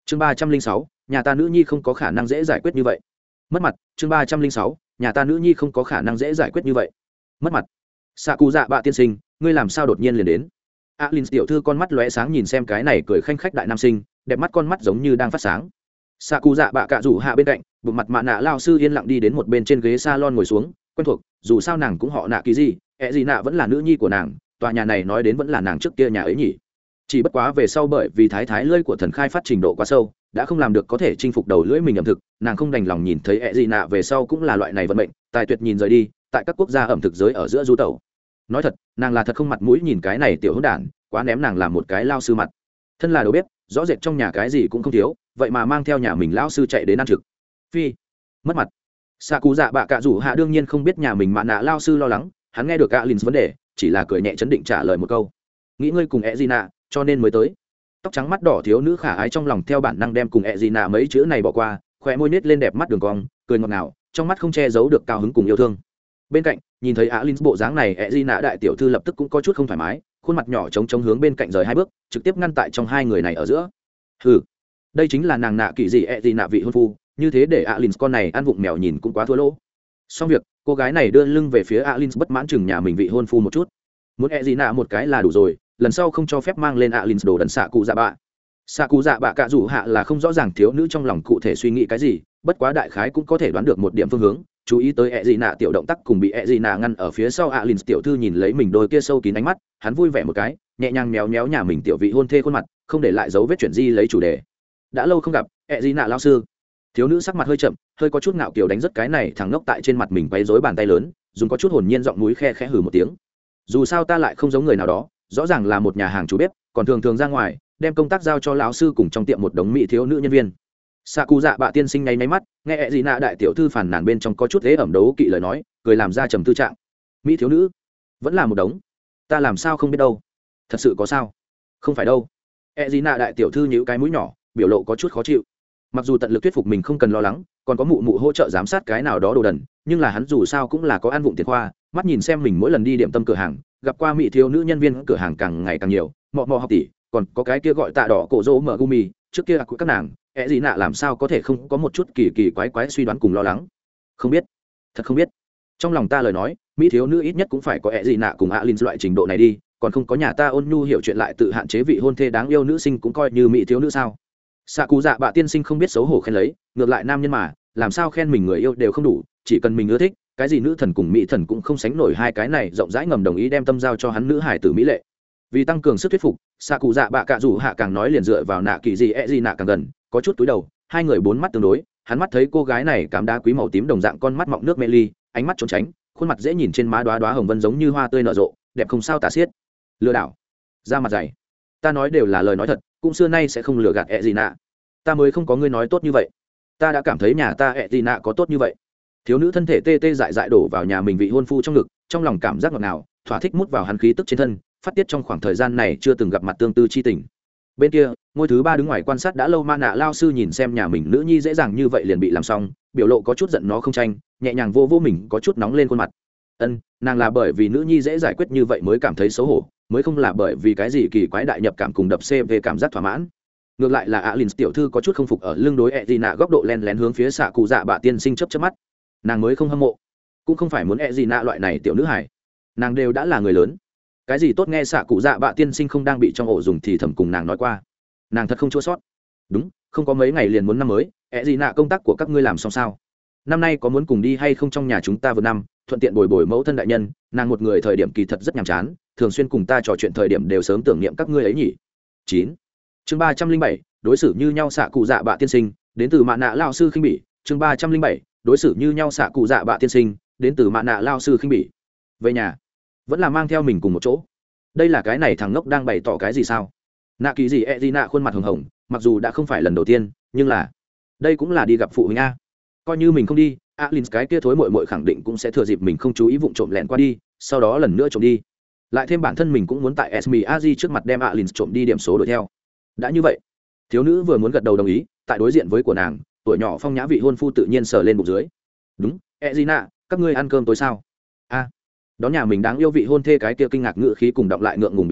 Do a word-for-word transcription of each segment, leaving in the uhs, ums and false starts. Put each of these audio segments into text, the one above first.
chương ba trăm linh sáu nhà ta nữ nhi không có khả năng dễ giải quyết như vậy. Mất mặt. chương ba trăm linh sáu nhà ta nữ nhi không có khả năng dễ giải quyết như vậy. Mất mặt. Xạ cụ dạ bạ tiên sinh, ngươi làm sao đột nhiên liền đến? Alin tiểu thư con mắt lóe sáng nhìn xem cái này cười khanh khách đại nam sinh, đẹp mắt con mắt giống như đang phát sáng. Xạ cụ dạ bạ cạ rủ hạ bên cạnh, bụng mặt mạ nạ lao sư yên lặng đi đến một bên trên ghế salon ngồi xuống, quen thuộc, dù sao nàng cũng họ nạ kỳ gì, ẹ gì nạ vẫn là nữ nhi của nàng, tòa nhà này nói đến vẫn là nàng trước kia nhà ấy nhỉ. Chỉ bất quá về sau bởi vì thái thái lưỡi của thần khai phát trình độ quá sâu, đã không làm được có thể chinh phục đầu lưỡi mình ẩm thực, nàng không đành lòng nhìn thấy ẹ gì nạ về sau cũng là loại này vận mệnh, tài tuyệt nhìn rời đi, tại các quốc gia ẩm thực giới ở giữa du tẩu. Nói thật, nàng là thật không mặt mũi nhìn cái này tiểu hỗn đản, quá ném nàng làm một cái lao sư mặt. Thân là đầu bếp, rõ rệt trong nhà cái gì cũng không thiếu, vậy mà mang theo nhà mình lão sư chạy đến ăn trực. Phi, mất mặt. Xạ cụ dạ bạ cạ rủ hạ đương nhiên không biết nhà mình mạ nạ lao sư lo lắng, hắn nghe được Alin vấn đề, chỉ là cười nhẹ chấn định trả lời một câu. Nghĩ ngươi cùng ẹ gì nạ, cho nên mới tới. Tóc trắng mắt đỏ thiếu nữ khả ái trong lòng theo bản năng đem cùng ẹ gì nạ mấy chữ này bỏ qua, khóe môi nết lên đẹp mắt đường cong, cười ngọt ngào, trong mắt không che giấu được cao hứng cùng yêu thương. Bên cạnh, nhìn thấy Alin bộ dáng này, ẹ gì nạ đại tiểu thư lập tức cũng có chút không thoải mái, khuôn mặt nhỏ trống trống hướng bên cạnh rời hai bước, trực tiếp ngăn tại trong hai người này ở giữa. Hừ, đây chính là nàng nạ kỳ gì ẹ gì nạ vị hôn phu, như thế để Alin con này ăn vụng mèo nhìn cũng quá thua lỗ. Xong việc, cô gái này đưa lưng về phía Alin bất mãn chừng nhà mình vị hôn phu một chút. Muốn ẹ gì nạ một cái là đủ rồi, lần sau không cho phép mang lên Alin đồ đần xạ cụ dạ bạ. Xạ cụ dạ bạ cạ rủ hạ là không rõ ràng thiếu nữ trong lòng cụ thể suy nghĩ cái gì, bất quá đại khái cũng có thể đoán được một điểm phương hướng, chú ý tới ẹ gì nạ tiểu động tác cùng bị ẹ gì nạ ngăn ở phía sau Alin tiểu thư nhìn lấy mình đôi kia sâu kín ánh mắt, hắn vui vẻ một cái, nhẹ nhàng méo méo nhà mình tiểu vị hôn thê khuôn mặt, không để lại dấu vết chuyển di lấy chủ đề. Đã lâu không gặp, ẹ gì nạ lão sư. Thiếu nữ sắc mặt hơi chậm, hơi có chút ngạo kiều đánh rất cái này thằng ngốc tại trên mặt mình quấy rối bàn tay lớn, dùng có chút hồn nhiên giọng núi khe khẽ hừ một tiếng. Dù sao ta lại không giống người nào đó, rõ ràng là một nhà hàng chủ bếp, còn thường thường ra ngoài đem công tác giao cho lão sư cùng trong tiệm một đống mỹ thiếu nữ nhân viên. Xạ cụ dạ bạ tiên sinh nháy máy mắt, nghe ẹ gì nạ đại tiểu thư phàn nàn bên trong có chút thế ẩm đấu kỵ lời nói, cười làm ra trầm tư trạng. Mỹ thiếu nữ vẫn là một đống, ta làm sao không biết đâu. Thật sự có sao? Không phải đâu. ẹ gì nạ đại tiểu thư nhíu cái mũi nhỏ, biểu lộ có chút khó chịu. Mặc dù tận lực thuyết phục mình không cần lo lắng, còn có mụ mụ hỗ trợ giám sát cái nào đó đồ đần, nhưng là hắn dù sao cũng là có ăn vụng tiền khoa, mắt nhìn xem mình mỗi lần đi điểm tâm cửa hàng, gặp qua mỹ thiếu nữ nhân viên cửa hàng càng ngày càng nhiều, mọ mọ học tỷ, còn có cái kia gọi tạ đỏ cổ rỗ mở gumi, trước kia của các nàng, ẹ gì nạ làm sao có thể không có một chút kỳ kỳ quái quái suy đoán cùng lo lắng. Không biết, thật không biết. Trong lòng ta lời nói, mỹ thiếu nữ ít nhất cũng phải có ẹ gì nạ cùng Alin loại trình độ này đi, còn không có nhà ta ôn nhu hiểu chuyện lại tự hạn chế vị hôn thê đáng yêu nữ sinh cũng coi như mỹ thiếu nữ sao? Xạ cụ dạ bạ tiên sinh không biết xấu hổ khen lấy, ngược lại nam nhân mà, làm sao khen mình người yêu đều không đủ, chỉ cần mình ưa thích, cái gì nữ thần cùng mỹ thần cũng không sánh nổi hai cái này, rộng rãi ngầm đồng ý đem tâm giao cho hắn nữ hải tử mỹ lệ. Vì tăng cường sức thuyết phục, xạ cụ dạ bạ cạ rủ hạ càng nói liền dựa vào nạ kỳ gì ẹ gì nạ càng gần, có chút túi đầu, hai người bốn mắt tương đối, hắn mắt thấy cô gái này cám đá quý màu tím đồng dạng con mắt mọng nước mê ly, ánh mắt trốn tránh, khuôn mặt dễ nhìn trên má đóa đóa hồng vân giống như hoa tươi nở rộ, đẹp không sao tả xiết. Lừa đảo, da mặt dày, ta nói đều là lời nói thật, cũng xưa nay sẽ không lừa gạt ẹ gì nạ. Ta mới không có ngươi nói tốt như vậy, ta đã cảm thấy nhà ta ẹ gì nạ có tốt như vậy. Thiếu nữ thân thể tê tê dại dại đổ vào nhà mình vị hôn phu trong ngực, trong lòng cảm giác ngọt ngào, thỏa thích mút vào hắn khí tức trên thân, phát tiết trong khoảng thời gian này chưa từng gặp mặt tương tư chi tình. Bên kia, ngôi thứ ba đứng ngoài quan sát đã lâu ma nạ lao sư nhìn xem nhà mình nữ nhi dễ dàng như vậy liền bị làm xong, biểu lộ có chút giận nó không tranh, nhẹ nhàng vô vô mình có chút nóng lên khuôn mặt. Ân, nàng là bởi vì nữ nhi dễ giải quyết như vậy mới cảm thấy xấu hổ, mới không là bởi vì cái gì kỳ quái đại nhập cảm cùng đập xê về cảm giác thỏa mãn. Ngược lại là Alin tiểu thư có chút không phục ở lưng đối Ezina góc độ len lén hướng phía xạ cụ dạ bạ tiên sinh chớp chớp mắt. Nàng mới không hâm mộ, cũng không phải muốn Ezina loại này tiểu nữ hài, nàng đều đã là người lớn. Cái gì tốt nghe xạ cụ dạ bạ tiên sinh không đang bị trong ổ dùng thì thầm cùng nàng nói qua. Nàng thật không chua sót. Đúng, không có mấy ngày liền muốn năm mới, Ezina công tác của các ngươi làm xong sao? Năm nay có muốn cùng đi hay không trong nhà chúng ta vừa năm, thuận tiện bồi bồi mẫu thân đại nhân, nàng một người thời điểm kỳ thật rất nhàm chán, thường xuyên cùng ta trò chuyện thời điểm đều sớm tưởng niệm các ngươi ấy nhỉ. Chín chương ba trăm linh bảy đối xử như nhau xạ cụ dạ bạ tiên sinh đến từ mạ nạ lao sư khinh bỉ. Chương ba trăm linh bảy đối xử như nhau xạ cụ dạ bạ tiên sinh đến từ mạ nạ lao sư khinh bỉ. Về nhà vẫn là mang theo mình cùng một chỗ, đây là cái này thằng ngốc đang bày tỏ cái gì sao? Nạ kỳ gì e di nạ khuôn mặt hồng hồng, mặc dù đã không phải lần đầu tiên, nhưng là đây cũng là đi gặp phụ huynh a. Coi như mình không đi, Alin cái kia thối mội mội khẳng định cũng sẽ thừa dịp mình không chú ý vụng trộm lẻn qua đi, sau đó lần nữa trộm đi. Lại thêm bản thân mình cũng muốn tại Esme Aji trước mặt đem Alin trộm đi điểm số đuổi theo. Đã như vậy, thiếu nữ vừa muốn gật đầu đồng ý, tại đối diện với của nàng, tuổi nhỏ phong nhã vị hôn phu tự nhiên sờ lên bụng dưới. Đúng, Ezina, các ngươi ăn cơm tối sao? A. Đón nhà mình đáng yêu vị hôn thê cái kia kinh ngạc ngữ khí cùng đọng lại ngượng ngùng biểu lộ,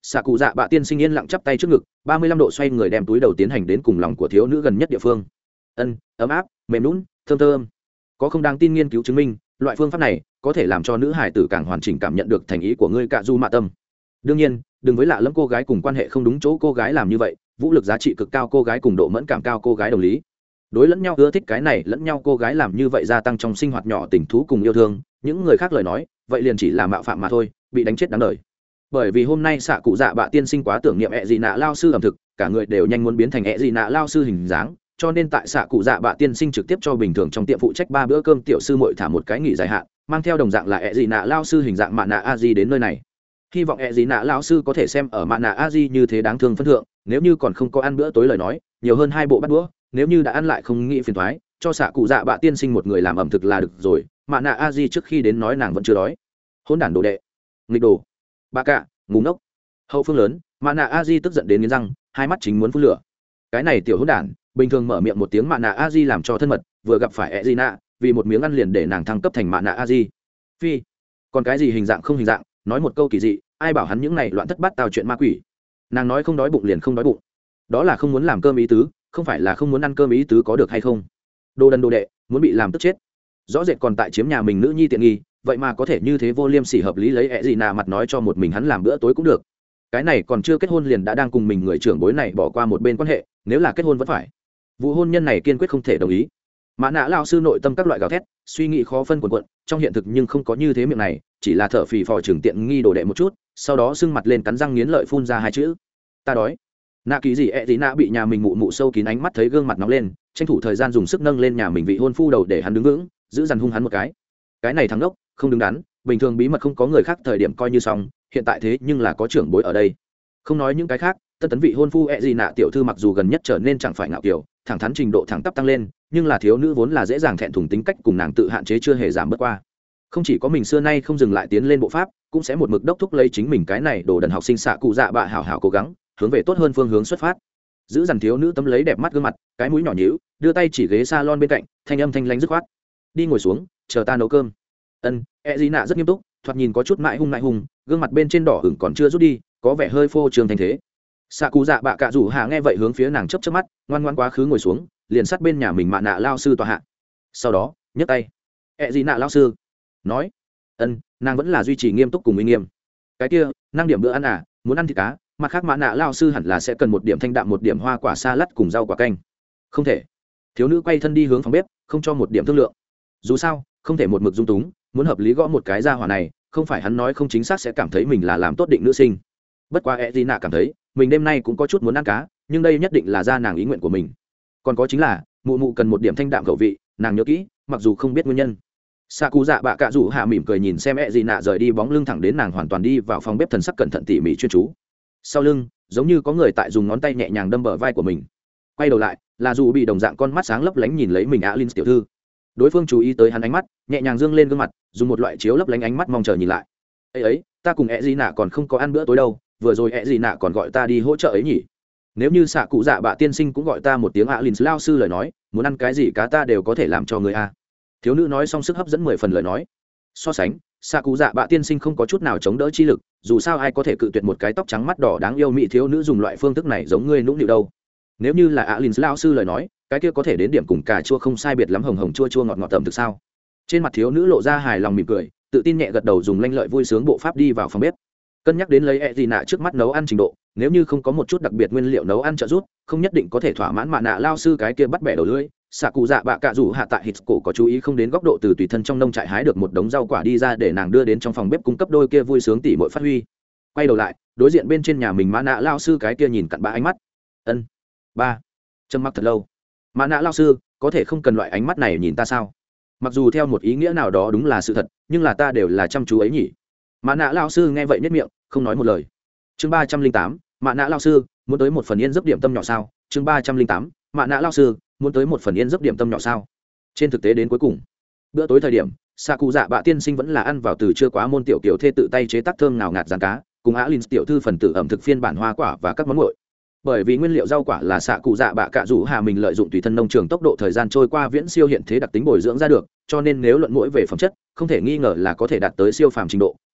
xạ cụ dạ bạ tiên sinh yên lặng chắp tay trước ngực, ba mươi lăm độ xoay người đem túi đầu tiến hành đến cùng lòng của thiếu nữ gần nhất địa phương. Ân, ấm áp, mềm nhũn, thơm thơm. Có không đáng tin nghiên cứu chứng minh, loại phương pháp này có thể làm cho nữ hải tử càng hoàn chỉnh cảm nhận được thành ý của ngươi cạ du mạ tâm. Đương nhiên, đừng với lạ lẫm cô gái cùng quan hệ không đúng chỗ cô gái làm như vậy, vũ lực giá trị cực cao cô gái cùng độ mẫn cảm cao cô gái đồng lý. Đối lẫn nhau ưa thích cái này lẫn nhau cô gái làm như vậy gia tăng trong sinh hoạt nhỏ tình thú cùng yêu thương, những người khác lời nói, vậy liền chỉ là mạo phạm mà thôi, bị đánh chết đáng đời. Bởi vì hôm nay xạ cụ dạ bạ tiên sinh quá tưởng niệm ẹ gì nạ lao sư ẩm thực, cả người đều nhanh muốn biến thành ẹ gì nạ lao sư hình dáng, cho nên tại xạ cụ dạ bạ tiên sinh trực tiếp cho bình thường trong tiệm phụ trách ba bữa cơm tiểu sư muội thả một cái nghỉ dài hạn, mang theo đồng dạng là ẹ gì nạ lao sư hình dạng mạ nạ a di đến nơi này. Hy vọng ẹ gì nạ lao sư có thể xem ở mạ nạ a di như thế đáng thương phân thượng, nếu như còn không có ăn bữa tối lời nói, nhiều hơn hai bộ bát đũa, nếu như đã ăn lại không nghĩ phiền toái, cho xạ cụ dạ bạ tiên sinh một người làm ẩm thực là được rồi. Mạ nạ a di trước khi đến nói nàng vẫn chưa đói. Hỗn đản đồ đệ, nghịch đồ, bà cạ, ngủ ngốc. Hậu phương lớn, mạ nạ a di tức giận đến nghiến răng, hai mắt chính muốn phun lửa. Cái này tiểu hỗn đản, bình thường mở miệng một tiếng mạ nạ a di làm cho thân mật, vừa gặp phải ẹ gì nạ, vì một miếng ăn liền để nàng thăng cấp thành mạ nạ a di. Phi, còn cái gì hình dạng không hình dạng, nói một câu kỳ dị, ai bảo hắn những này loạn thất bát tao chuyện ma quỷ. Nàng nói không đói bụng liền không đói bụng, đó là không muốn làm cơm ý tứ, không phải là không muốn ăn cơm ý tứ có được hay không. Đồ đần đồ đệ, muốn bị làm tức chết. Rõ rệt còn tại chiếm nhà mình nữ nhi tiện nghi, vậy mà có thể như thế vô liêm sỉ hợp lý lấy ẹ gì nà mặt nói cho một mình hắn làm bữa tối cũng được. Cái này còn chưa kết hôn liền đã đang cùng mình người trưởng bối này bỏ qua một bên quan hệ, nếu là kết hôn vẫn phải. Vụ hôn nhân này kiên quyết không thể đồng ý. Mã nã lao sư nội tâm các loại gào thét, suy nghĩ khó phân quần quận, trong hiện thực nhưng không có như thế miệng này, chỉ là thở phì phò trưởng tiện nghi đồ đệ một chút, sau đó sưng mặt lên cắn răng nghiến lợi phun ra hai chữ: ta đói. Nạ kỳ gì ẹ tí nạ bị nhà mình mụ mụ sâu kín ánh mắt thấy gương mặt nóng lên, tranh thủ thời gian dùng sức nâng lên nhà mình vị hôn phu đầu để hắn đứng vững, giữ dằn hung hắn một cái. Cái này thằng đốc không đứng đắn, bình thường bí mật không có người khác thời điểm coi như xong, hiện tại thế nhưng là có trưởng bối ở đây. Không nói những cái khác, tân tấn vị hôn phu ẹ gì nạ tiểu thư mặc dù gần nhất trở nên chẳng phải ngạo kiểu, thẳng thắn trình độ thẳng tắp tăng lên, nhưng là thiếu nữ vốn là dễ dàng thẹn thùng tính cách cùng nàng tự hạn chế chưa hề giảm bớt qua. Không chỉ có mình xưa nay không dừng lại tiến lên bộ pháp, cũng sẽ một mực đốc thúc lấy chính mình cái này đồ đần học sinh xạ cụ dạ bạ hảo hảo cố gắng hướng về tốt hơn phương hướng xuất phát. Giữ dằn thiếu nữ tấm lấy đẹp mắt gương mặt, cái mũi nhỏ nhíu, đưa tay chỉ ghế salon bên cạnh, thanh âm thanh lãnh dứt khoát: đi ngồi xuống, chờ ta nấu cơm. Ân, e gì nạ rất nghiêm túc, thoạt nhìn có chút mại hung mại hung, gương mặt bên trên đỏ ửng còn chưa rút đi, có vẻ hơi phô trương thành thế. Xạ cụ dạ bạ cạ rủ hạ nghe vậy hướng phía nàng chớp chớp mắt, ngoan ngoãn quá khứ ngồi xuống, liền sát bên nhà mình mạ nạ lao sư tọa hạ. Sau đó nhấc tay: e gì nạ lao sư nói. Ân, nàng vẫn là duy trì nghiêm túc cùng uy nghiêm. Cái kia, năng điểm bữa ăn à, muốn ăn thịt cá, mặt khác mạ nạ lao sư hẳn là sẽ cần một điểm thanh đạm một điểm hoa quả salad cùng rau quả canh. Không thể. Thiếu nữ quay thân đi hướng phòng bếp, không cho một điểm thương lượng. Dù sao không thể một mực dung túng, muốn hợp lý gõ một cái ra hỏa này, không phải hắn nói không chính xác sẽ cảm thấy mình là làm tốt định nữ sinh. Bất quá e gì nạ cảm thấy mình đêm nay cũng có chút muốn ăn cá, nhưng đây nhất định là ra nàng ý nguyện của mình. Còn có chính là mụ mụ cần một điểm thanh đạm khẩu vị, nàng nhớ kỹ, mặc dù không biết nguyên nhân. Xạ cụ dạ bạ cạ rủ hạ mỉm cười nhìn xem e gì nạ rời đi bóng lưng thẳng đến nàng hoàn toàn đi vào phòng bếp, thần sắc cẩn thận tỉ mỉ chuyên chú. Sau lưng giống như có người tại dùng ngón tay nhẹ nhàng đâm bờ vai của mình. Quay đầu lại là dù bị đồng dạng con mắt sáng lấp lánh nhìn lấy mình Alin tiểu thư. Đối phương chú ý tới hắn ánh mắt, nhẹ nhàng dương lên gương mặt, dùng một loại chiếu lấp lánh ánh mắt mong chờ nhìn lại. ấy ấy ta cùng e gì nạ còn không có ăn bữa tối đâu, vừa rồi e gì nạ còn gọi ta đi hỗ trợ ấy nhỉ. Nếu như xạ cụ dạ bạ tiên sinh cũng gọi ta một tiếng Alin lao sư lời nói, muốn ăn cái gì cá ta đều có thể làm cho người a. Thiếu nữ nói xong sức hấp dẫn mười phần lời nói. So sánh xạ cụ dạ bạ tiên sinh không có chút nào chống đỡ chi lực, dù sao ai có thể cự tuyệt một cái tóc trắng mắt đỏ đáng yêu mỹ thiếu nữ dùng loại phương thức này giống ngươi nũng nịu đâu. Nếu như là Alin lao sư lời nói, cái kia có thể đến điểm cùng cà chua không sai biệt lắm, hồng hồng chua chua ngọt ngọt tầm thực sao. Trên mặt thiếu nữ lộ ra hài lòng mỉm cười, tự tin nhẹ gật đầu, dùng lanh lợi vui sướng bộ pháp đi vào phòng bếp. Cân nhắc đến lấy e gì nạ trước mắt nấu ăn trình độ, nếu như không có một chút đặc biệt nguyên liệu nấu ăn trợ giúp, không nhất định có thể thỏa mãn mạ nạ lao sư cái kia bắt bẻ đầu lưỡi. Xạ cụ dạ bạ cạ rủ hạ tại hít cổ có chú ý không đến góc độ từ tùy thân trong nông trại hái được một đống rau quả đi ra để nàng đưa đến trong phòng bếp cung cấp đôi kia vui sướng tỉ mội phát huy. Quay đầu lại đối diện bên trên nhà mình mạ nạ lao sư cái kia nhìn cặn bã ánh mắt. Ân ba trầm mặc thật lâu. Mạ nạ lao sư có thể không cần loại ánh mắt này nhìn ta sao? Mặc dù theo một ý nghĩa nào đó đúng là sự thật, nhưng là ta đều là chăm chú ấy nhỉ. Mạ nạ lao sư nghe vậy nhất miệng không nói một lời. Chương ba trăm linh tám mạ nạ lao sư muốn tới một phần yên giấc điểm tâm nhỏ sao? Chương ba trăm linh tám mạ nạ lao sư muốn tới một phần yên giấc điểm tâm nhỏ sao. Trên thực tế đến cuối cùng bữa tối thời điểm, xạ cụ dạ bạ tiên sinh vẫn là ăn vào từ chưa quá môn tiểu kiểu thê tự tay chế tác thơm nào ngạt rán cá, cùng Alin tiểu thư phần tử ẩm thực phiên bản hoa quả và các món nguội. Bởi vì nguyên liệu rau quả là xạ cụ dạ bạ cạ rủ hà mình lợi dụng tùy thân nông trường tốc độ thời gian trôi qua viễn siêu hiện thế đặc tính bồi dưỡng ra được, cho nên nếu luận mỗi về phẩm chất không thể nghi ngờ là có thể đạt tới siêu phàm trình độ,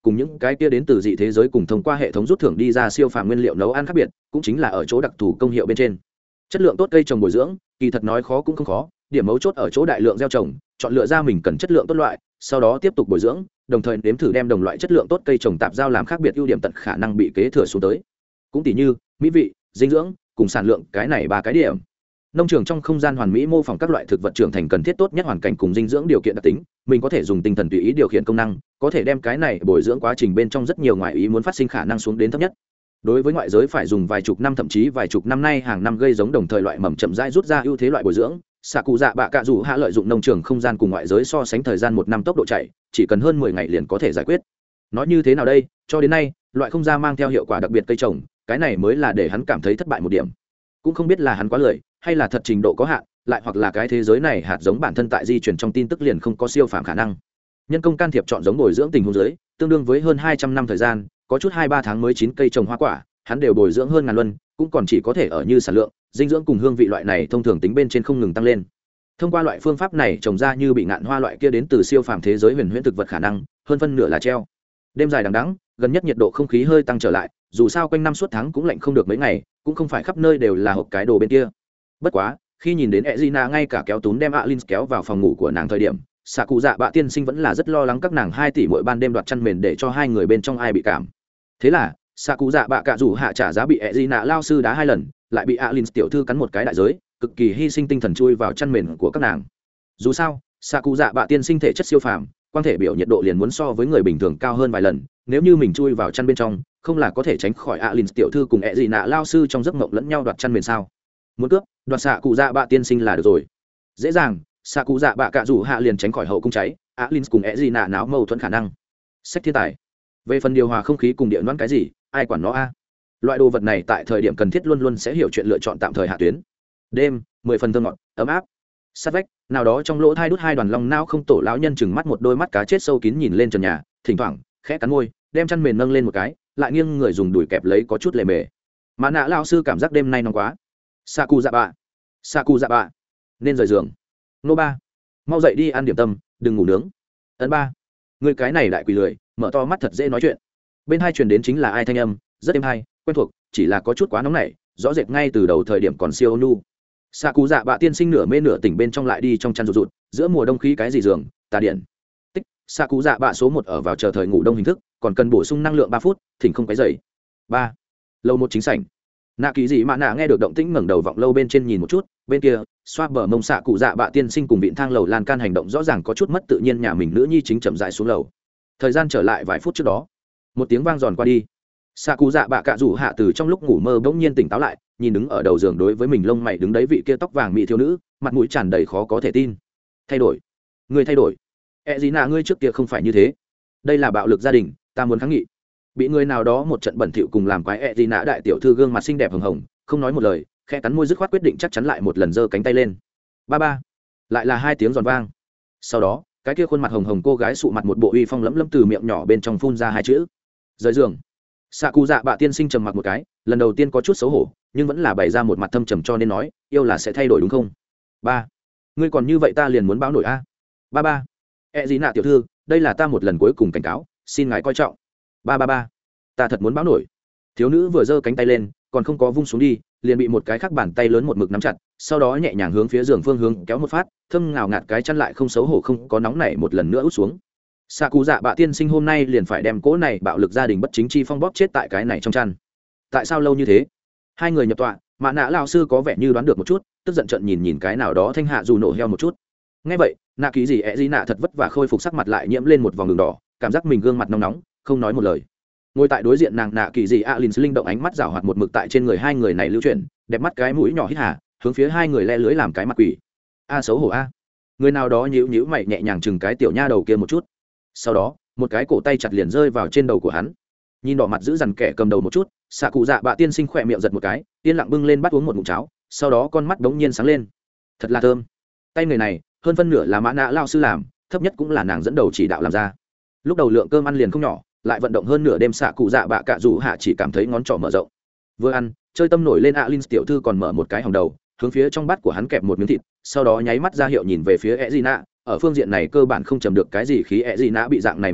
cùng những cái kia đến từ dị thế giới cùng thông qua hệ thống rút thưởng đi ra siêu phàm nguyên liệu nấu ăn khác biệt cũng chính là ở chỗ đặc thù công hiệu bên trên. Chất lượng tốt cây trồng bồi dưỡng kỳ thật nói khó cũng không khó, điểm mấu chốt ở chỗ đại lượng gieo trồng, chọn lựa ra mình cần chất lượng tốt loại, sau đó tiếp tục bồi dưỡng, đồng thời nếm thử đem đồng loại chất lượng tốt cây trồng tạp giao làm khác biệt ưu điểm tận khả năng bị kế thừa xuống tới. Cũng tỉ như mỹ vị, dinh dưỡng cùng sản lượng, cái này ba cái điểm. Nông trường trong không gian hoàn mỹ mô phỏng các loại thực vật trưởng thành cần thiết tốt nhất hoàn cảnh cùng dinh dưỡng điều kiện đặc tính, mình có thể dùng tinh thần tùy ý điều khiển công năng, có thể đem cái này bồi dưỡng quá trình bên trong rất nhiều ngoại ý muốn phát sinh khả năng xuống đến thấp nhất. Đối với ngoại giới phải dùng vài chục năm thậm chí vài chục năm nay hàng năm gây giống đồng thời loại mầm chậm rãi rút ra ưu thế loại bồi dưỡng, xạ cụ dạ bạ cạ rủ hạ lợi dụng nông trường không gian cùng ngoại giới so sánh thời gian một năm tốc độ chạy chỉ cần hơn mười ngày liền có thể giải quyết. Nói như thế nào đây, cho đến nay loại không ra mang theo hiệu quả đặc biệt cây trồng, cái này mới là để hắn cảm thấy thất bại một điểm. Cũng không biết là hắn quá lười hay là thật trình độ có hạn, lại hoặc là cái thế giới này hạt giống bản thân tại di chuyển trong tin tức liền không có siêu phàm khả năng. Nhân công can thiệp chọn giống bồi dưỡng tình huống dưới, tương đương với hơn hai trăm năm thời gian, có chút hai ba tháng mới chín cây trồng hoa quả, hắn đều bồi dưỡng hơn ngàn luân, cũng còn chỉ có thể ở như sản lượng, dinh dưỡng cùng hương vị loại này thông thường tính bên trên không ngừng tăng lên. Thông qua loại phương pháp này trồng ra như bị ngạn hoa loại kia đến từ siêu phàm thế giới huyền huyễn thực vật khả năng, hơn phân nửa là treo. Đêm dài đằng đẵng, gần nhất nhiệt độ không khí hơi tăng trở lại, dù sao quanh năm suốt tháng cũng lạnh không được mấy ngày, cũng không phải khắp nơi đều là hộp cái đồ bên kia. Bất quá, khi nhìn đến Ezina ngay cả kéo túm đem Alin kéo vào phòng ngủ của nàng thời điểm, xạ cụ dạ bạ tiên sinh vẫn là rất lo lắng các nàng hai tỷ mỗi ban đêm đoạt chăn mền để cho hai người bên trong ai bị cảm. Thế là xạ cụ dạ bạ cả rủ hạ trả giá bị Ezina lao sư đá hai lần, lại bị Alin tiểu thư cắn một cái đại giới, cực kỳ hy sinh tinh thần chui vào chăn mền của các nàng. Dù sao xạ cụ dạ bạ tiên sinh thể chất siêu phàm, quan thể biểu nhiệt độ liền muốn so với người bình thường cao hơn vài lần, nếu như mình chui vào chăn bên trong không là có thể tránh khỏi Alin tiểu thư cùng Ezina lao sư trong giấc mộng lẫn nhau đoạt chăn mền sao? Muốn cướp đoạt xạ cụ dạ bạ tiên sinh là được rồi, dễ dàng. Xạ cụ dạ bạ cả rủ hạ liền tránh khỏi hậu cung cháy, Alin cùng Ezina náo mâu thuẫn khả năng. Sách thiên tài. Về phần điều hòa không khí cùng điện đoán cái gì, ai quản nó a? Loại đồ vật này tại thời điểm cần thiết luôn luôn sẽ hiểu chuyện lựa chọn tạm thời hạ tuyến. Đêm, mười phần thơm ngọt, ấm áp. Sát vách, nào đó trong lỗ thai đút hai đoàn long nao không tổ lão nhân chừng mắt một đôi mắt cá chết sâu kín nhìn lên trần nhà, thỉnh thoảng khẽ cắn môi, đem chăn mền nâng lên một cái, lại nghiêng người dùng đùi kẹp lấy có chút lề mề. Mà nạ lão sư cảm giác đêm nay nóng quá. Xạ cụ dạ bạ, xạ cụ dạ bạ, nên rời giường. Nô ba, mau dậy đi ăn điểm tâm, đừng ngủ nướng. Ấn ba, người cái này đại quỷ lười, mở to mắt thật dễ nói chuyện. Bên hai truyền đến chính là ai thanh âm, rất êm hay, quen thuộc, chỉ là có chút quá nóng nảy, rõ rệt ngay từ đầu thời điểm còn siêu ôn nhu. Xạ cụ dạ bạ tiên sinh nửa mê nửa tỉnh bên trong lại đi trong chăn rụt rụt, giữa mùa đông khí cái gì giường, tà điện. Tích, xạ cụ dạ bạ số một ở vào chờ thời ngủ đông hình thức, còn cần bổ sung năng lượng ba phút, thỉnh không cái dậy. Ba, lâu một chính sảnh. Nạ kỳ gì mà nạ nghe được động tĩnh ngẩng đầu vọng lâu bên trên nhìn một chút, bên kia xoa bờ mông xạ cụ dạ bạ tiên sinh cùng vịn thang lầu lan can hành động rõ ràng có chút mất tự nhiên, nhà mình nữ nhi chính chậm rãi xuống lầu. Thời gian trở lại vài phút trước đó, một tiếng vang giòn qua đi, xạ cụ dạ bạ cạ rủ hạ từ trong lúc ngủ mơ bỗng nhiên tỉnh táo lại, nhìn đứng ở đầu giường đối với mình lông mày đứng đấy vị kia tóc vàng mỹ thiếu nữ, mặt mũi tràn đầy khó có thể tin. Thay đổi, ngươi thay đổi. E gì nà, ngươi trước kia không phải như thế. Đây là bạo lực gia đình, ta muốn kháng nghị. Bị người nào đó một trận bẩn thỉu cùng làm quái. E gì nà đại tiểu thư gương mặt xinh đẹp hồng hồng, không nói một lời, khẽ cắn môi dứt khoát quyết định chắc chắn lại một lần giơ cánh tay lên. Ba ba, lại là hai tiếng giòn vang. Sau đó cái kia khuôn mặt hồng hồng cô gái sụ mặt một bộ uy phong lẫm lẫm từ miệng nhỏ bên trong phun ra hai chữ: rời giường. Xạ cụ dạ bạ tiên sinh trầm mặc một cái, lần đầu tiên có chút xấu hổ nhưng vẫn là bày ra một mặt thâm trầm, cho nên nói yêu là sẽ thay đổi đúng không? Ba, ngươi còn như vậy ta liền muốn báo nổi a. Ba ba, e gì nạ tiểu thư, đây là ta một lần cuối cùng cảnh cáo, xin ngài coi trọng. Ba ba ba, ta thật muốn báo nổi. Thiếu nữ vừa giơ cánh tay lên còn không có vung xuống đi, liền bị một cái khác bàn tay lớn một mực nắm chặt, sau đó nhẹ nhàng hướng phía giường phương hướng kéo một phát, thâm ngào ngạt cái chăn lại không xấu hổ không có nóng nảy một lần nữa út xuống. Xạ cụ dạ bạ tiên sinh hôm nay liền phải đem cỗ này bạo lực gia đình bất chính chi phong bóp chết tại cái này trong chăn. Tại sao lâu như thế? Hai người nhập tọa, mạ nạ lao sư có vẻ như đoán được một chút, tức giận trận nhìn nhìn cái nào đó thanh hạ dù nổ heo một chút. Nghe vậy, nạ ký gì ẹ gì nạ thật vất vả khôi phục sắc mặt lại nhiễm lên một vòng đường đỏ, cảm giác mình gương mặt nóng nóng, không nói một lời. Ngồi tại đối diện nàng nạ kỳ gì alin linh động ánh mắt rảo hoạt một mực tại trên người hai người này lưu chuyển, đẹp mắt cái mũi nhỏ hít hà, hướng phía hai người le lưới làm cái mặt quỷ. A xấu hổ a. Người nào đó nhíu nhíu mày nhẹ nhàng chừng cái tiểu nha đầu kia một chút. Sau đó một cái cổ tay chặt liền rơi vào trên đầu của hắn, nhìn đỏ mặt giữ dằn kẻ cầm đầu một chút, xạ cụ dạ bạ tiên sinh khỏe miệng giật một cái, yên lặng bưng lên bắt uống một ngụm cháo, sau đó con mắt đống nhiên sáng lên. Thật là thơm. Tay người này hơn phân nửa là mã nạ lao sư làm, thấp nhất cũng là nàng dẫn đầu chỉ đạo làm ra. Lúc đầu lượng cơm ăn liền không nhỏ, lại vận động hơn nửa đêm, xạ cụ dạ bạ cạ rủ hạ chỉ cảm thấy ngón trỏ mở rộng. Vừa ăn chơi tâm nổi lên, Alin tiểu thư còn mở một cái hòng đầu, hướng phía trong bát của hắn kẹp một miếng thịt, sau đó nháy mắt ra hiệu nhìn về phía Ezina. Ở phương diện này cơ bản không chầm được cái gì khí, Ezina bị dạng này một kích,